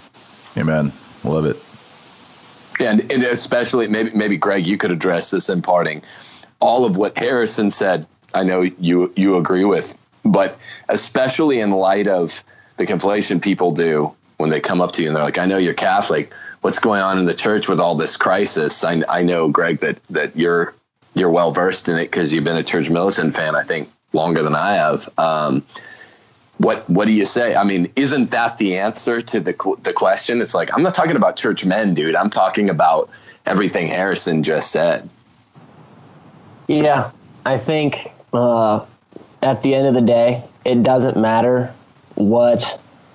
Amen. Love it. Yeah, and, and especially maybe, maybe Greg, you could address this in parting. All of what Harrison said, I know you, you agree with, but especially in light of the conflation people do when they come up to you and they're like, I know you're Catholic. What's going on in the church with all this crisis? I, I know, Greg, that, that you're you're well versed in it because you've been a Church Militant fan, I think, longer than I have. Um, what what do you say? I mean, isn't that the answer to the the question? It's like, I'm not talking about church men, dude. I'm talking about everything Harrison just said. Yeah, I think uh, at the end of the day, it doesn't matter what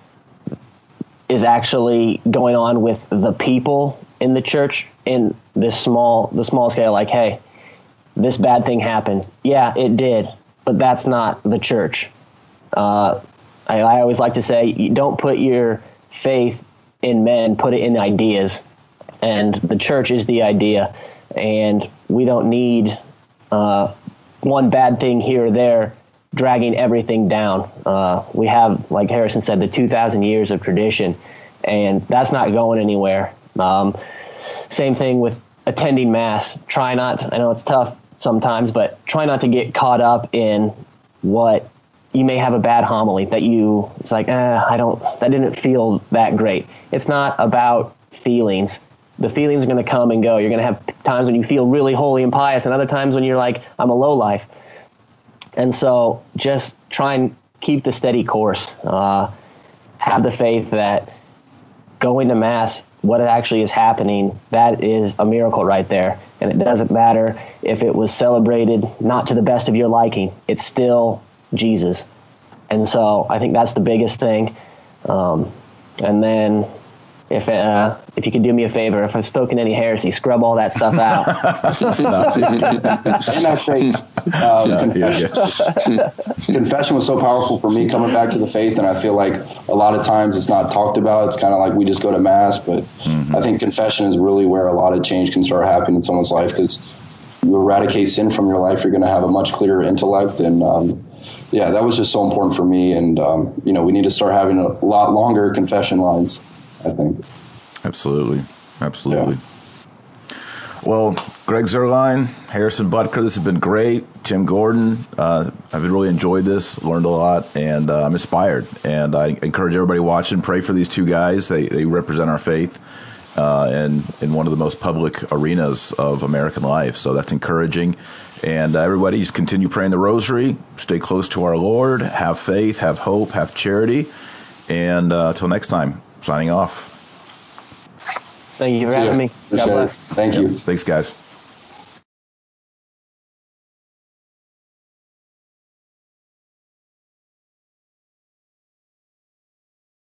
is actually going on with the people in the church in this small, the small scale. Like, hey, this bad thing happened. Yeah, it did, but that's not the church. Uh, I, I always like to say, you don't put your faith in men, put it in ideas. And the church is the idea. And we don't need uh, one bad thing here or there dragging everything down. Uh, we have, like Harrison said, the two thousand years of tradition, and that's not going anywhere. Um, same thing with attending Mass. Try not, I know it's tough sometimes, but try not to get caught up in what you may have a bad homily that you, it's like, eh, I don't, that didn't feel that great. It's not about feelings. The feelings are going to come and go. You're going to have times when you feel really holy and pious, and other times when you're like, I'm a lowlife. And so just try and keep the steady course. Uh, have the faith that going to Mass, what actually is happening, that is a miracle right there. And it doesn't matter if it was celebrated not to the best of your liking. It's still Jesus. And so I think that's the biggest thing. Um, and then if uh, if you could do me a favor, if I've spoken any heresy, scrub all that stuff out. And I think um, Yeah, confession, yeah, yeah. confession was so powerful for me coming back to the faith, and I feel like a lot of times it's not talked about. It's kind of like we just go to mass, but Mm-hmm. I think confession is really where a lot of change can start happening in someone's life, because you eradicate sin from your life, you're going to have a much clearer intellect. And um, yeah, that was just so important for me. And um, you know, we need to start having a lot longer confession lines, I think. Absolutely. Absolutely. Well, Greg Zuerlein, Harrison Butker, this has been great. Tim Gordon, uh, I've really enjoyed this, learned a lot, and uh, I'm inspired. And I encourage everybody watching, pray for these two guys. They they represent our faith uh, in, in one of the most public arenas of American life. So that's encouraging. And uh, everybody, just continue praying the rosary, stay close to our Lord, have faith, have hope, have charity. And uh, until next time, signing off. Thank you for having me. God Appreciate it. bless. Thank you. Thanks, guys.